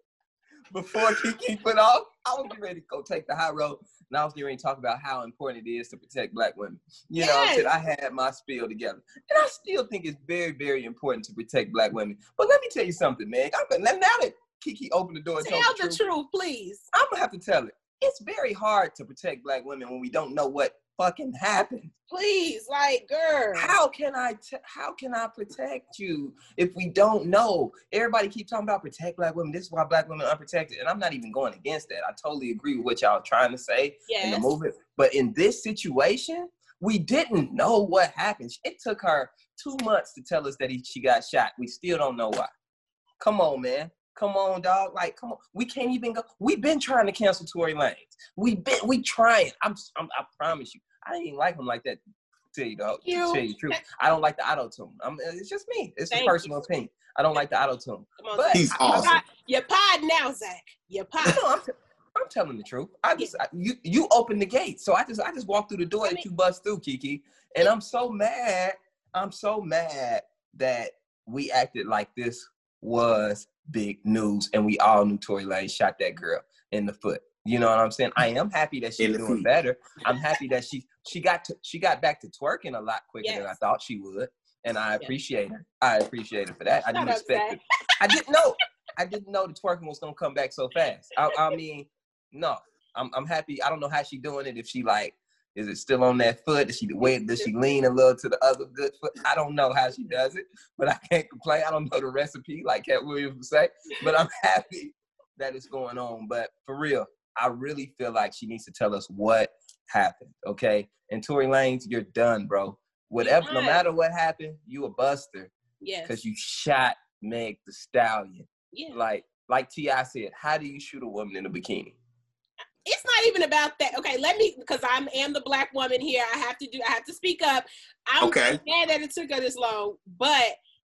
before Kiki put off? I was getting ready to go take the high road, and I was getting ready to talk about how important it is to protect Black women. You know what I'm saying? I had my spiel together, and I still think it's very, very important to protect Black women. But let me tell you something, man. I'm, now that Kiki opened the door and tell told the the truth, truth, truth, please. I'm gonna have to tell it. It's very hard to protect Black women when we don't know what fucking happened. Please, like, girl. How can I t- how can I protect you if we don't know? Everybody keep talking about protect Black women. This is why Black women are unprotected. And I'm not even going against that. I totally agree with what y'all are trying to say yes. in the movement. But in this situation, we didn't know what happened. It took her two months to tell us that he, she got shot. We still don't know why. Come on, man. Come on, dog. Like, come on. We can't even go. We've been trying to cancel Tory Lanez. We've been, we trying. I'm, I'm, I promise you. I didn't even like him like that. To tell you the, to tell you the truth, I don't like the auto tune. I'm, it's just me. It's Thank a personal you. opinion. I don't like the auto tune. On, but he's I, awesome. I, You're pod now, Zach. You're pod. no, I'm, t- I'm telling the truth. I just I, you you opened the gate, so I just I just walked through the door I mean, that you bust through, Kiki, and I'm so mad. I'm so mad that we acted like this was big news, and we all knew Tory Lanez shot that girl in the foot. You know what I'm saying? I am happy that she's doing better. I'm happy that she she got to, she got back to twerking a lot quicker yes. than I thought she would, and I appreciate yes. her. I appreciate her for that. I didn't Shut expect it. I didn't know. I didn't know the twerking was gonna come back so fast. I, I mean, no, I'm I'm happy. I don't know how she doing it. If she like, is it still on that foot? Does she wait? Does she lean a little to the other good foot? I don't know how she does it, but I can't complain. I don't know the recipe, like Cat Williams would say, but I'm happy that it's going on. But for real, I really feel like she needs to tell us what happened, okay? And Tory Lanez, you're done, bro. Whatever, no matter what happened, you a buster. Yes. Because you shot Meg the Stallion. Yeah. Like, like T I said, how do you shoot a woman in a bikini? It's not even about that. Okay, let me, because I am the Black woman here. I have to do, I have to speak up. I'm okay. mad that it took her this long, but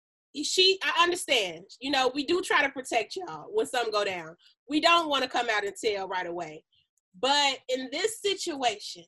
she, I understand. You know, we do try to protect y'all when something go down. We don't want to come out and tell right away. But in this situation,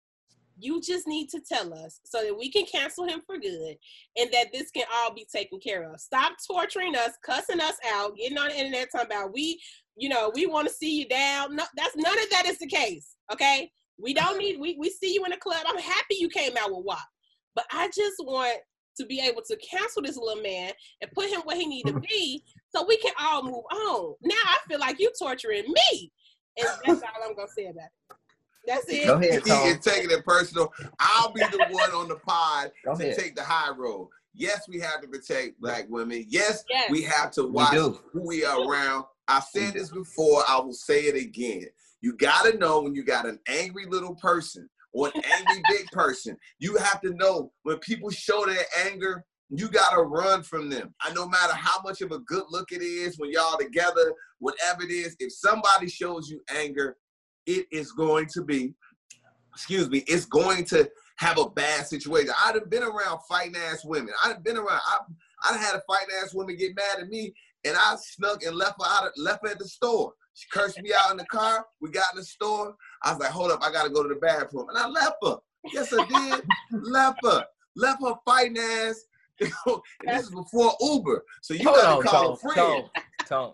you just need to tell us so that we can cancel him for good and that this can all be taken care of. Stop torturing us, cussing us out, getting on the internet talking about we, you know, we want to see you down. No, that's none of that is the case. Okay. We don't need, we, we see you in the club. I'm happy you came out with W A P, but I just want to be able to cancel this little man and put him where he need to be so we can all move on. Now I feel like you torturing me. And that's all I'm going to say about it. That's it. Go ahead, Tom. He is taking it personal. I'll be the one on the pod Go to ahead. take the high road. Yes, we have to protect Black women. Yes, yes. we have to watch who we are around. I said this before. I will say it again. You got to know when you got an angry little person or an angry big person, you have to know when people show their anger, you got to run from them. I no matter how much of a good look it is when y'all together, whatever it is, if somebody shows you anger, it is going to be, excuse me, it's going to have a bad situation. I'd have been around fighting ass women. I'd have been around, I, I'd had a fighting ass woman get mad at me and I snuck and left her out, of, left her at the store. She cursed me out in the car. We got in the store. I was like, hold up, I got to go to the bathroom. And I left her. Yes, I did. left her. Left her fighting ass. And this is before Uber. So you got to call a friend. Tone, Tone,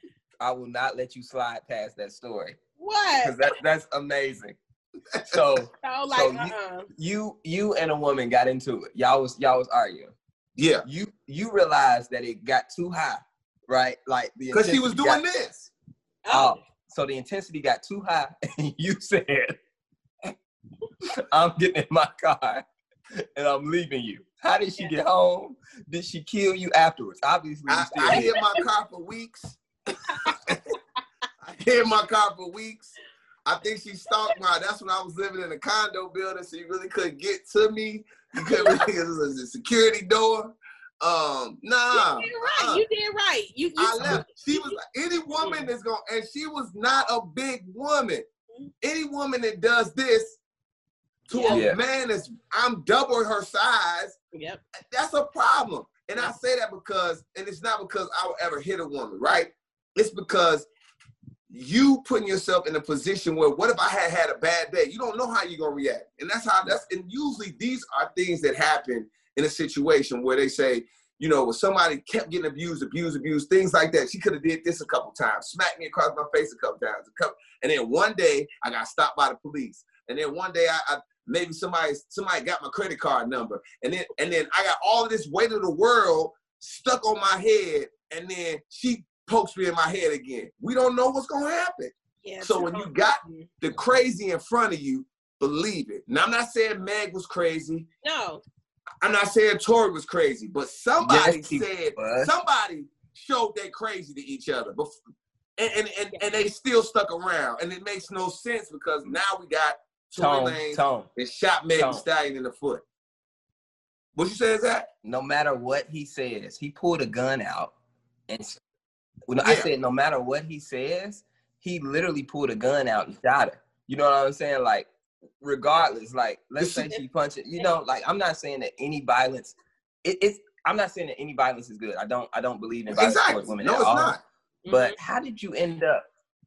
I will not let you slide past that story. What? Because that, that's amazing. So, so, like, so uh-uh. you, you you and a woman got into it. Y'all was y'all was arguing. Yeah. You you realized that it got too high, right? Like the because she was doing got, this. Oh. Uh, so the intensity got too high, and you said, "I'm getting in my car and I'm leaving you." How did she get home? Did she kill you afterwards? Obviously, you I, still I hid my car for weeks. I hid my car for weeks. I think she stalked my. That's when I was living in a condo building, so you really couldn't get to me. You couldn't really, it was a security door. Um, nah. You did right. Uh, you did right. You, you I left. She was any woman that's going, and she was not a big woman. Any woman that does this to yeah. a man that's I'm double her size. Yep. That's a problem. And I say that because, and it's not because I would ever hit a woman, right? It's because you putting yourself in a position where, what if I had had a bad day? You don't know how you're gonna react, and that's how that's. And usually these are things that happen in a situation where they say, you know, when somebody kept getting abused, abused, abused, things like that. She could have did this a couple times, smacked me across my face a couple times, a couple, and then one day I got stopped by the police, and then one day I, I maybe somebody somebody got my credit card number, and then and then I got all of this weight of the world stuck on my head, and then she pokes me in my head again. We don't know what's gonna happen. Yeah, so when you got the crazy in front of you, believe it. Now I'm not saying Meg was crazy. No. I'm not saying Tory was crazy, but somebody yes, said was. somebody showed they crazy to each other, before, and and, and and they still stuck around, and it makes no sense because now we got Tory Lanez and shot Meg Thee Stallion in the foot. What you say is that? No matter what he says, he pulled a gun out, and when yeah. I said no matter what he says, he literally pulled a gun out and shot her. You know what I'm saying? Like, regardless, like, let's say she punched it. You know, like, I'm not saying that any violence. It, it's. I'm not saying that any violence is good. I don't. I don't believe in violence exactly. towards women no, at it's all. Not. But how did you end up?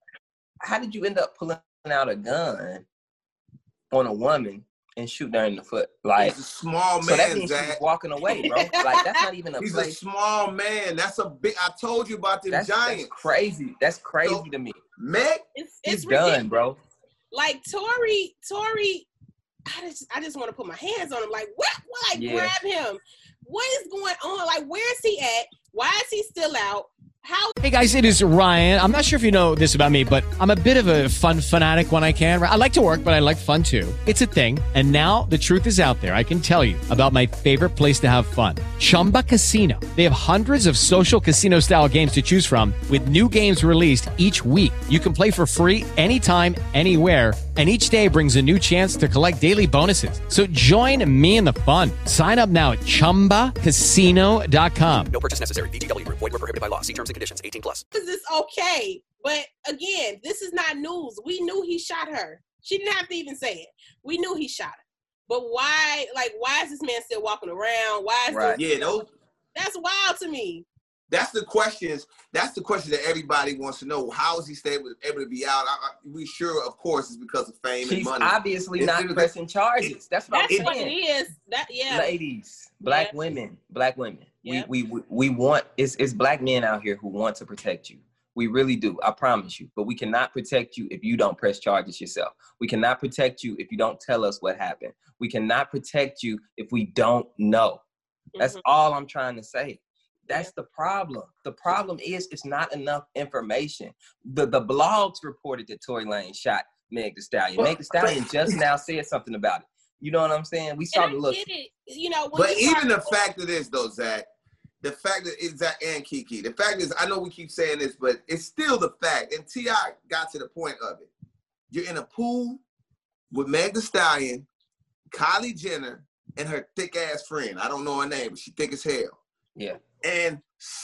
How did you end up pulling out a gun on a woman and shooting her in the foot? Like, he's a small man. So that means Zach. She was walking away, bro. Like, that's not even a He's place. a small man. That's a big. I told you about them that's, giants. That's crazy. That's crazy so, to me. Meg, it's, it's he's done, bro. Like Tory, Tory. I just, I just want to put my hands on him. Like, what? Like, yeah. grab him. What is going on? Like, where is he at? Why is he still out? How? Hey guys, it is Ryan. I'm not sure if you know this about me, but I'm a bit of a fun fanatic when I can. I like to work, but I like fun too. It's a thing. And now the truth is out there. I can tell you about my favorite place to have fun. Chumba Casino. They have hundreds of social casino style games to choose from with new games released each week. You can play for free anytime, anywhere. And each day brings a new chance to collect daily bonuses. So join me in the fun. Sign up now at chumba casino dot com. No purchase necessary. V G W. Void where prohibited by law. See terms and conditions. eighteen plus. Is this okay? But again, this is not news. We knew he shot her. She didn't have to even say it. We knew he shot her. But why, like, why is this man still walking around? Why is right. this, yeah, those, that's wild to me. That's the questions. That's the question that everybody wants to know. How is he stable, able to be out? I, I, we sure, of course, it's because of fame She's and money. obviously it's not pressing charges. It, that's what, that's I'm what saying. it is. That yeah. Ladies, black yeah. women, black women. Yeah. We, we we want it's it's black men out here who want to protect you. We really do. I promise you. But we cannot protect you if you don't press charges yourself. We cannot protect you if you don't tell us what happened. We cannot protect you if we don't know. That's mm-hmm. all I'm trying to say. That's the problem. The problem is it's not enough information. The the blogs reported that Tory Lanez shot Meg Thee Stallion. Meg Thee Stallion just now said something about it. You know what I'm saying? We saw the look. It. You know, but even the fact of this, though, Zach, the fact that it's Zach and Kiki, the fact is, I know we keep saying this, but it's still the fact. And T I got to the point of it. You're in a pool with Meg Thee Stallion, Kylie Jenner, and her thick ass friend. I don't know her name, but she thick as hell. Yeah. And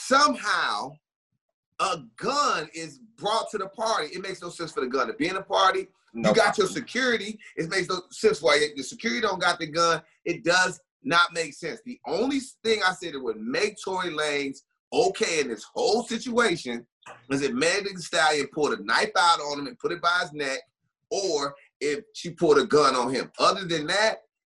somehow a gun is brought to the party. It makes no sense for the gun to be in a party. No. You got your security. It makes no sense why the security don't got the gun. It does not make sense. The only thing I said that would make Tory Lanez okay in this whole situation is if Meg Thee Stallion pulled a knife out on him and put it by his neck, or if she pulled a gun on him. Other than that,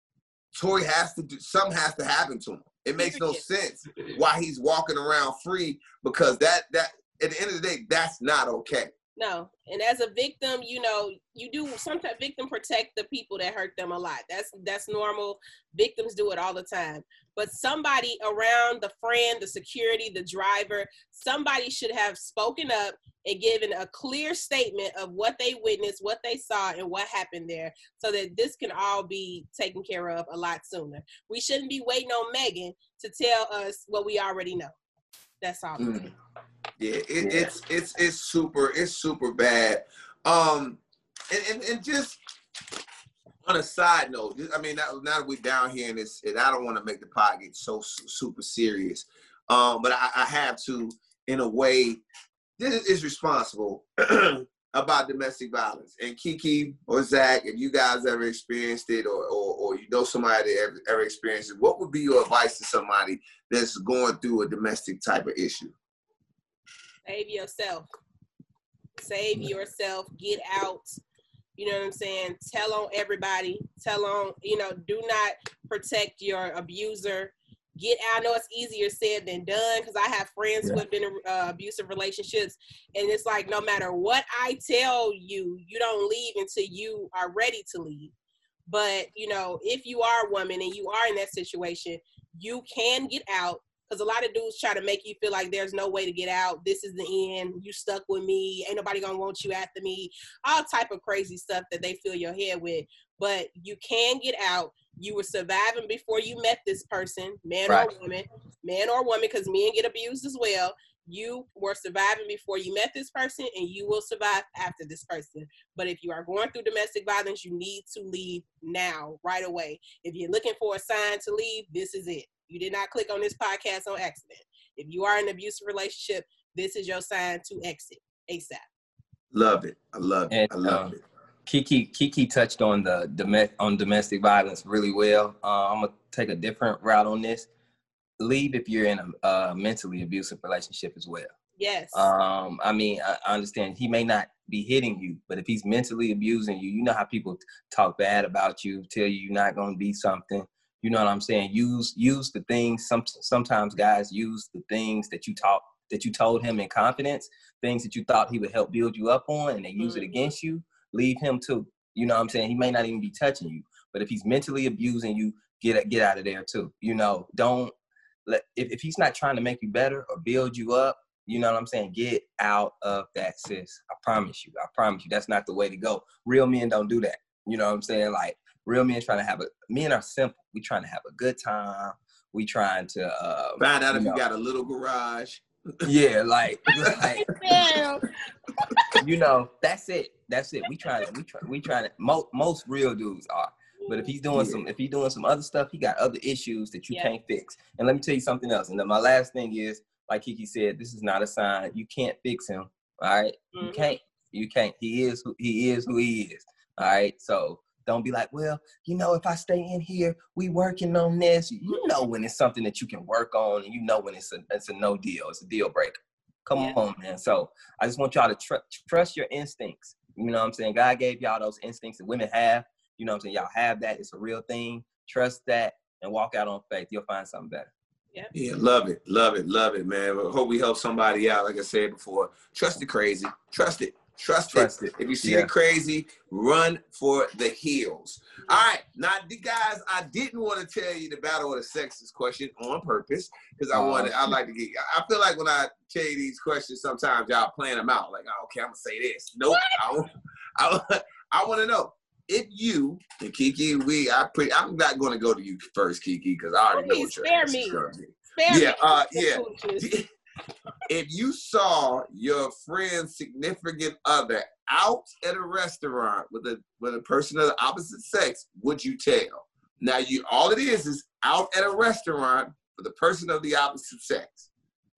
Tory has to do, something has to happen to him. It makes no sense why he's walking around free, because that that at the end of the day, that's not okay. No, and as a victim, you know, you do sometimes victim protect the people that hurt them a lot. That's that's normal. Victims do it all the time. But somebody around the friend, the security, the driver, somebody should have spoken up and given a clear statement of what they witnessed, what they saw, and what happened there, so that this can all be taken care of a lot sooner. We shouldn't be waiting on Megan to tell us what we already know. That's all. Mm. Yeah, it, it's it's it's super it's super bad. Um, and, and, and just on a side note, I mean, now, now that we're down here in this, and I don't want to make the pod get so super serious, um, but I, I have to, in a way, this is responsible about domestic violence. And Kiki or Zach, if you guys ever experienced it, or or, or you know somebody that ever, ever experienced it, what would be your advice to somebody that's going through a domestic type of issue? Save yourself. Save yourself. Get out. You know what I'm saying? Tell on everybody. Tell on, you know, do not protect your abuser. Get out. I know it's easier said than done because I have friends yeah. who have been in uh, abusive relationships. And it's like, no matter what I tell you, you don't leave until you are ready to leave. But, you know, if you are a woman and you are in that situation, you can get out. Because a lot of dudes try to make you feel like there's no way to get out. This is the end. You stuck with me. Ain't nobody gonna want you after me. All type of crazy stuff that they fill your head with. But you can get out. You were surviving before you met this person, man right. or woman, man or woman, because men get abused as well. You were surviving before you met this person, and you will survive after this person. But if you are going through domestic violence, you need to leave now, right away. If you're looking for a sign to leave, this is it. You did not click on this podcast on accident. If you are in an abusive relationship, this is your sign to exit ASAP. Love it. I love it. And, I love um, it. Kiki Kiki touched on the dom- on domestic violence really well. Uh, I'm gonna take a different route on this. Leave if you're in a uh, mentally abusive relationship as well. Yes. Um, I mean, I, I understand he may not be hitting you, but if he's mentally abusing you, you know how people talk bad about you, tell you you're not gonna be something. You know what I'm saying? Use use the things. Some sometimes guys use the things that you taught that you told him in confidence, things that you thought he would help build you up on, and they use mm-hmm. it against you. Leave him too. You know what I'm saying? He may not even be touching you, but if he's mentally abusing you, get get out of there too. You know, don't let if, if he's not trying to make you better or build you up. You know what I'm saying? Get out of that, sis. I promise you. I promise you. That's not the way to go. Real men don't do that. You know what I'm saying? Like. Real men trying to have a, men are simple. We trying to have a good time. We trying to uh, find out you if know, you got a little garage. Yeah, like, like you know, that's it. That's it. We trying to, we try, we trying to. Most most real dudes are. But if he's doing yeah. some, if he's doing some other stuff, he got other issues that you yeah. can't fix. And let me tell you something else. And then my last thing is, like Kiki said, this is not a sign. You can't fix him. All right, mm-hmm. you can't. You can't. He is who he is. Who he is. All right, so. Don't be like, well, you know, if I stay in here, we working on this. You know when it's something that you can work on, and you know when it's a it's a no deal, it's a deal breaker. Come yeah. on, man. So I just want y'all to tr- trust your instincts. You know what I'm saying? God gave y'all those instincts that women have. You know what I'm saying? Y'all have that. It's a real thing. Trust that and walk out on faith. You'll find something better. Yeah. yeah, love it, love it, love it, man. I hope we help somebody out. Like I said before, trust the crazy. Trust it. Trust, Trust it. it. If you see yeah. the crazy, run for the hills. All right. Now, the guys, I didn't want to tell you the battle of the sexes question on purpose because I uh, wanted, I like to get, I feel like when I tell you these questions, sometimes y'all plan them out. Like, oh, okay, I'm going to say this. Nope. I, I, I want to know if you, and Kiki, we, I pretty, I'm not going to go to you first, Kiki, because I already Please, know what your spare me. Spare yeah, me. Uh, yeah. If you saw your friend's significant other out at a restaurant with a with a person of the opposite sex, would you tell? Now, you all it is is out at a restaurant with a person of the opposite sex.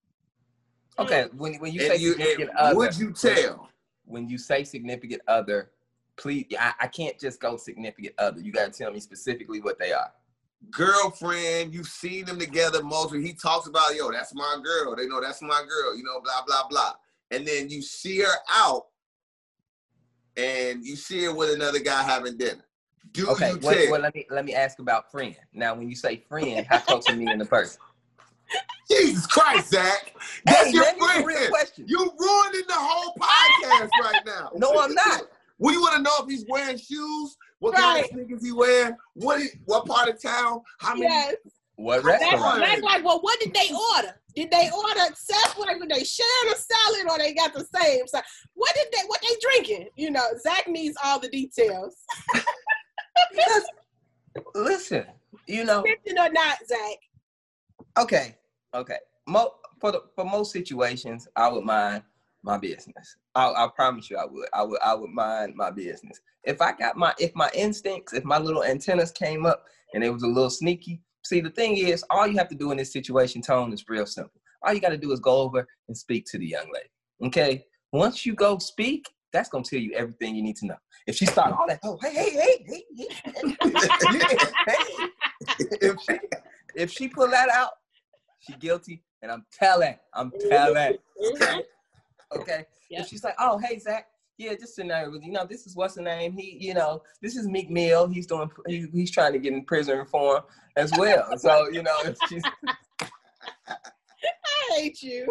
Okay, when when you and say you, significant other, would you tell? When you say significant other, please, I, I can't just go significant other. You got to tell me specifically what they are. Girlfriend, you've seen them together mostly. He talks about, yo, that's my girl. They know that's my girl, you know, blah, blah, blah. And then you see her out and you see her with another guy having dinner. Do okay, you well, tell? well, let me let me ask about friend. Now, when you say friend, how close are me and the person? Jesus Christ, Zach. That's hey, your that friend. Real question. You ruining the whole podcast right now. No, I'm not. We want to know if he's wearing shoes. What right. kind of sneakers he wearing? What he, what part of town? How many? Yes. What restaurant? That's like, well, what did they order? Did they order separate? Did they share a salad or they got the same? So what did they? What they drinking? You know, Zach needs all the details. Because, listen, you know, Listen or not, Zach. Okay, okay. Mo, for the, for most situations, I would mind my business. I, I promise you, I would. I would. I would mind my business. If I got my, if my instincts, if my little antennas came up and it was a little sneaky. See, the thing is, all you have to do in this situation, Tone, is real simple. All you got to do is go over and speak to the young lady. Okay. Once you go speak, that's gonna tell you everything you need to know. If she start all that, oh, hey, hey, hey, hey, hey, hey. if, she, if she pull that out, she guilty, and I'm telling, I'm telling. Okay. Yep. If she's like, oh, hey, Zach. Yeah, just sitting there with, you know, this is what's the name? He, you know, this is Meek Mill. He's doing, he, he's trying to get in prison reform as well. So, you know, if she's. I hate you.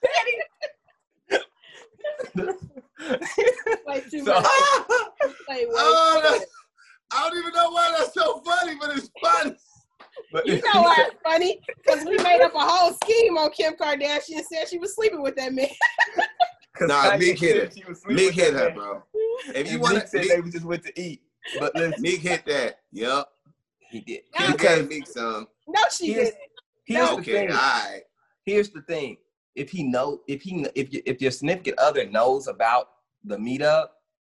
Way too So, much. Way, way Oh, too that's, much. I don't even know why that's so funny, but it's funny. but You know why it's funny? Because we made up a whole scheme on Kim Kardashian and said she was sleeping with that man. Nah, Meek hit she her. was sleeping Meek with hit that her, man. bro. If you And want Meek to, said Meek, they just went to eat. But listen, Meek hit that. Yup. he did. Kim Because gave Meek some. No, she Here's- didn't. here's the Okay, thing. all right. Here's the thing. If he know, if he, if you, if your significant other knows about the meetup,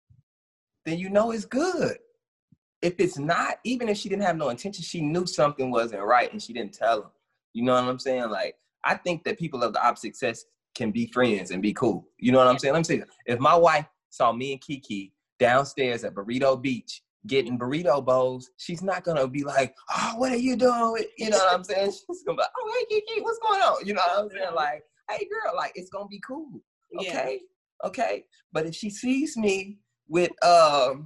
then you know it's good. If it's not, even if she didn't have no intention, she knew something wasn't right and she didn't tell him. You know what I'm saying? Like, I think that people of the opposite sex can be friends and be cool. You know what I'm saying? Let me say, if my wife saw me and Kiki downstairs at Burrito Beach getting burrito bowls, she's not gonna be like, oh, what are you doing? You know what I'm saying? She's gonna be like, oh, hey, Kiki, what's going on? You know what I'm saying? Like, hey, girl, like, it's gonna be cool. Okay? Yeah. Okay? But if she sees me with, um,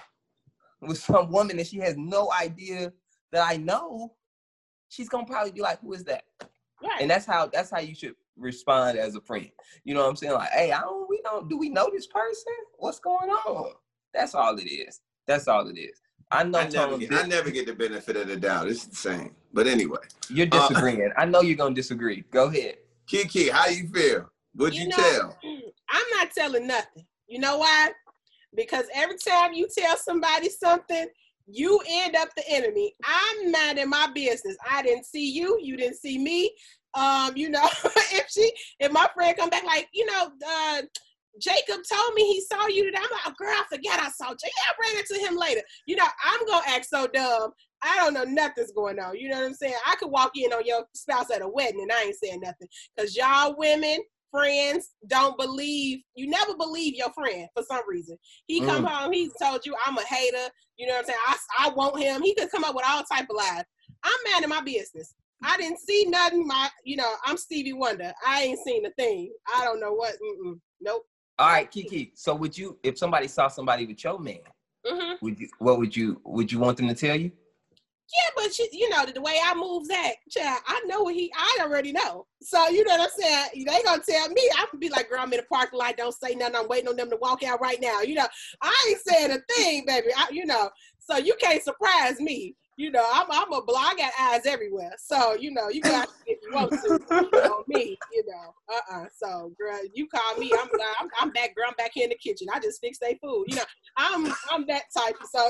with some woman that she has no idea that I know, she's gonna probably be like, who is that? Right. And that's how that's how you should respond as a friend. You know what I'm saying? Like, hey, I don't we don't do we know this person? What's going on? That's all it is. That's all it is. I know I never, Tone, get, I never get the benefit of the doubt. It's the same. But anyway. You're disagreeing. Uh, I know you're gonna disagree. Go ahead. Kiki, how you feel? What'd you, you know, tell? I'm not telling nothing. You know why? Because every time you tell somebody something, you end up the enemy. I'm not in my business. I didn't see you. You didn't see me. Um, you know, if she, if my friend come back like, you know, uh, Jacob told me he saw you today. I'm like, oh, girl, I forgot I saw Jacob. I ran into him later. You know, I'm going to act so dumb. I don't know nothing's going on. You know what I'm saying? I could walk in on your spouse at a wedding and I ain't saying nothing. Because y'all women, friends, don't believe, you never believe your friend for some reason. He mm. come home, he told you I'm a hater. You know what I'm saying? I, I want him. He could come up with all type of lies. I'm mad in my business. I didn't see nothing. My, you know, I'm Stevie Wonder. I ain't seen a thing. I don't know what. Mm-mm. Nope. All right, Kiki. So would you, if somebody saw somebody with your man, mm-hmm. would you, what would you, would you want them to tell you? Yeah, but you, you know, the, the way I move Zach, child, I know what he, I already know. So, you know what I'm saying? They gonna tell me, I'm gonna be like, girl, I'm in the parking lot, don't say nothing, I'm waiting on them to walk out right now. You know, I ain't saying a thing, baby. I, you know, so you can't surprise me. You know, I'm, I'm a blog. I got eyes everywhere. So, you know, you got if you want to on me, you know. Uh-uh. So, girl, you call me. I'm I'm, I'm back, girl. I'm back here in the kitchen. I just fix their food. You know, I'm I'm that type. So,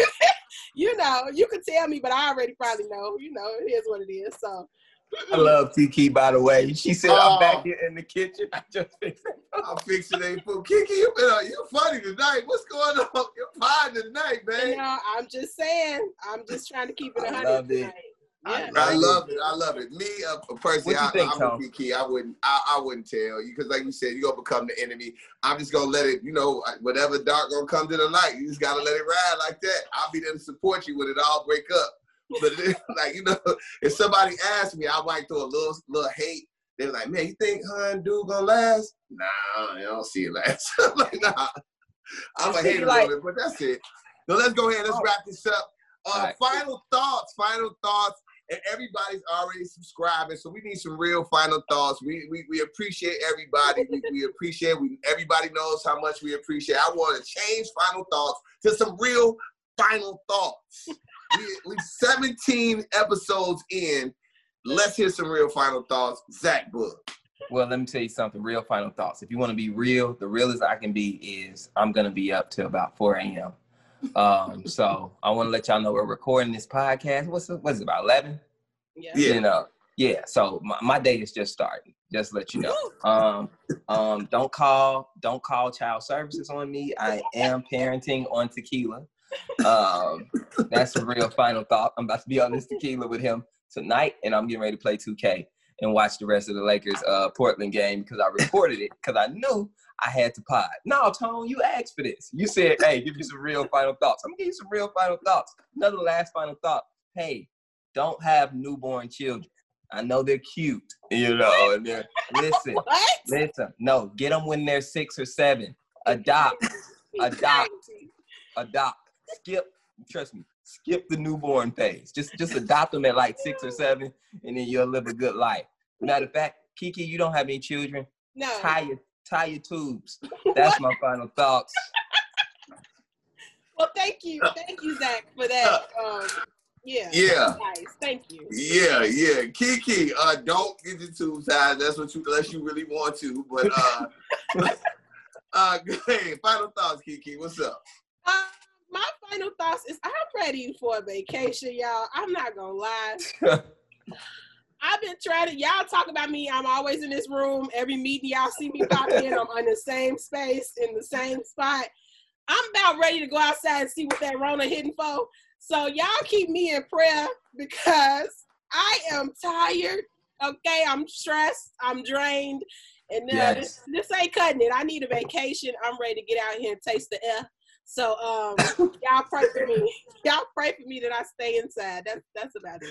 you know, you can tell me, but I already probably know. You know, it is what it is. So. I love Kiki, by the way. She said, oh, I'm back here in the kitchen. I just fixed it. I'm fixing a food. Kiki, you been uh, you funny tonight. What's going on? You're fine tonight, man. You know, I'm just saying. I'm just trying to keep it one hundred I love tonight. it. Yeah. I, I love it. I love it. Me, uh, personally, What you think, I, I'm Tom? with Kiki. I wouldn't. I, I wouldn't tell you because, like you said, you're gonna become the enemy. I'm just gonna let it. You know, whatever dark gonna come to the light. You just gotta let it ride like that. I'll be there to support you when it all break up. But it, like, you know, if somebody asked me, I might throw a little little hate. They're like, man, you think her and dude gonna last? Nah, I don't see it last. I'm like, nah. I'm a hater like, of it, but that's it. So let's go ahead. Let's oh. wrap this up. Uh, right. Final thoughts. Final thoughts. And everybody's already subscribing, so we need some real final thoughts. We we, we appreciate everybody. We, we appreciate. We everybody knows how much we appreciate. I want to change final thoughts to some real final thoughts. we we seventeen episodes in. Let's hear some real final thoughts. Zach Book. Well, let me tell you something. Real final thoughts. If you want to be real, the realest I can be is I'm gonna be up till about four a.m. Um, so I want to let y'all know we're recording this podcast. What's it, what's it about eleven? Yeah. Yeah. You know, yeah. So my, my day is just starting. Just to let you know. Um, um, don't call, don't call child services on me. I am parenting on tequila. Um, that's a real final thought. I'm about to be on this tequila with him tonight, and I'm getting ready to play two K and watch the rest of the Lakers uh Portland game because I recorded it because I knew I had to pod. No, Tone, you asked for this. You said, hey, give me some real final thoughts. I'm gonna give you some real final thoughts. Another last final thought. Hey, don't have newborn children. I know they're cute, you know. And they're, listen, What? listen. No, get them when they're six or seven. Adopt, adopt, adopt. Skip. Trust me. Skip the newborn phase. Just, just adopt them at like six or seven, and then you'll live a good life. Matter of fact, Kiki, you don't have any children. No. Tie your, tie your tubes. That's my final thoughts. Well, thank you, thank you, Zach, for that. Um, yeah. Yeah. Nice. Thank you. Yeah, yeah. Kiki, uh, don't get your tubes tied. That's what you, unless you really want to. But uh, uh, go ahead. Final thoughts, Kiki. What's up? Uh, my final thoughts is I'm ready for a vacation, y'all. I'm not gonna lie. I've been trying to, y'all talk about me. I'm always in this room. Every meeting y'all see me pop in, I'm in the same space, in the same spot. I'm about ready to go outside and see what that Rona hitting for. So y'all keep me in prayer because I am tired. Okay, I'm stressed. I'm drained. And uh, Yes. this, this ain't cutting it. I need a vacation. I'm ready to get out here and taste the air. So um, y'all pray for me. Y'all pray for me that I stay inside. That's that's about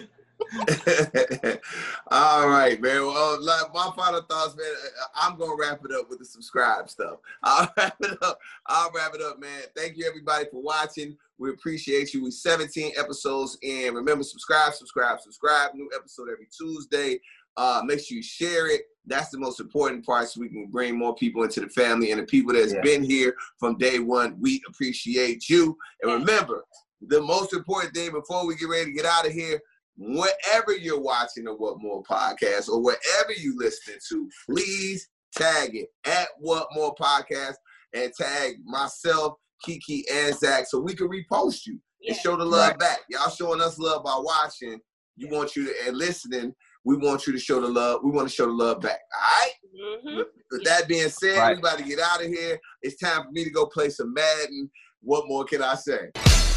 it. All right, man. Well, like my final thoughts, man. I'm gonna wrap it up with the subscribe stuff. I'll wrap it up. I'll wrap it up, man. Thank you, everybody, for watching. We appreciate you. We're seventeen episodes in. Remember, subscribe, subscribe, subscribe. New episode every Tuesday. Uh, make sure you share it. That's the most important part, so we can bring more people into the family. And the people that's Yeah. been here from day one, we appreciate you. And remember, the most important thing before we get ready to get out of here, wherever you're watching the What More podcast or wherever you listening to, please tag it at What More Podcast and tag myself, Kiki, and Zach so we can repost you and show the love Right. back. Y'all showing us love by watching. You want you to, and listening, we want you to show the love. We want to show the love back. All right? Mm-hmm. With that being said, Right. we about to get out of here. It's time for me to go play some Madden. What more can I say?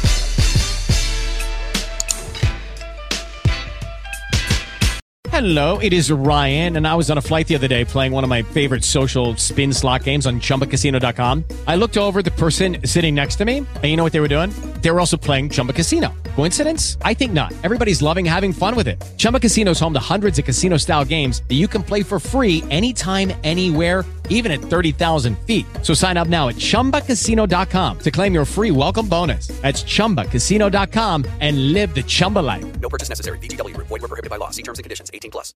Hello, it is Ryan, and I was on a flight the other day playing one of my favorite social spin slot games on Chumba Casino dot com. I looked over at the person sitting next to me, and you know what they were doing? They were also playing Chumba Casino. Coincidence? I think not. Everybody's loving having fun with it. Chumba Casino is home to hundreds of casino-style games that you can play for free anytime, anywhere, even at thirty thousand feet. So sign up now at Chumba Casino dot com to claim your free welcome bonus. That's Chumba Casino dot com and live the Chumba life. No purchase necessary. V G W. Void where prohibited by law. See terms and conditions. eighteen plus.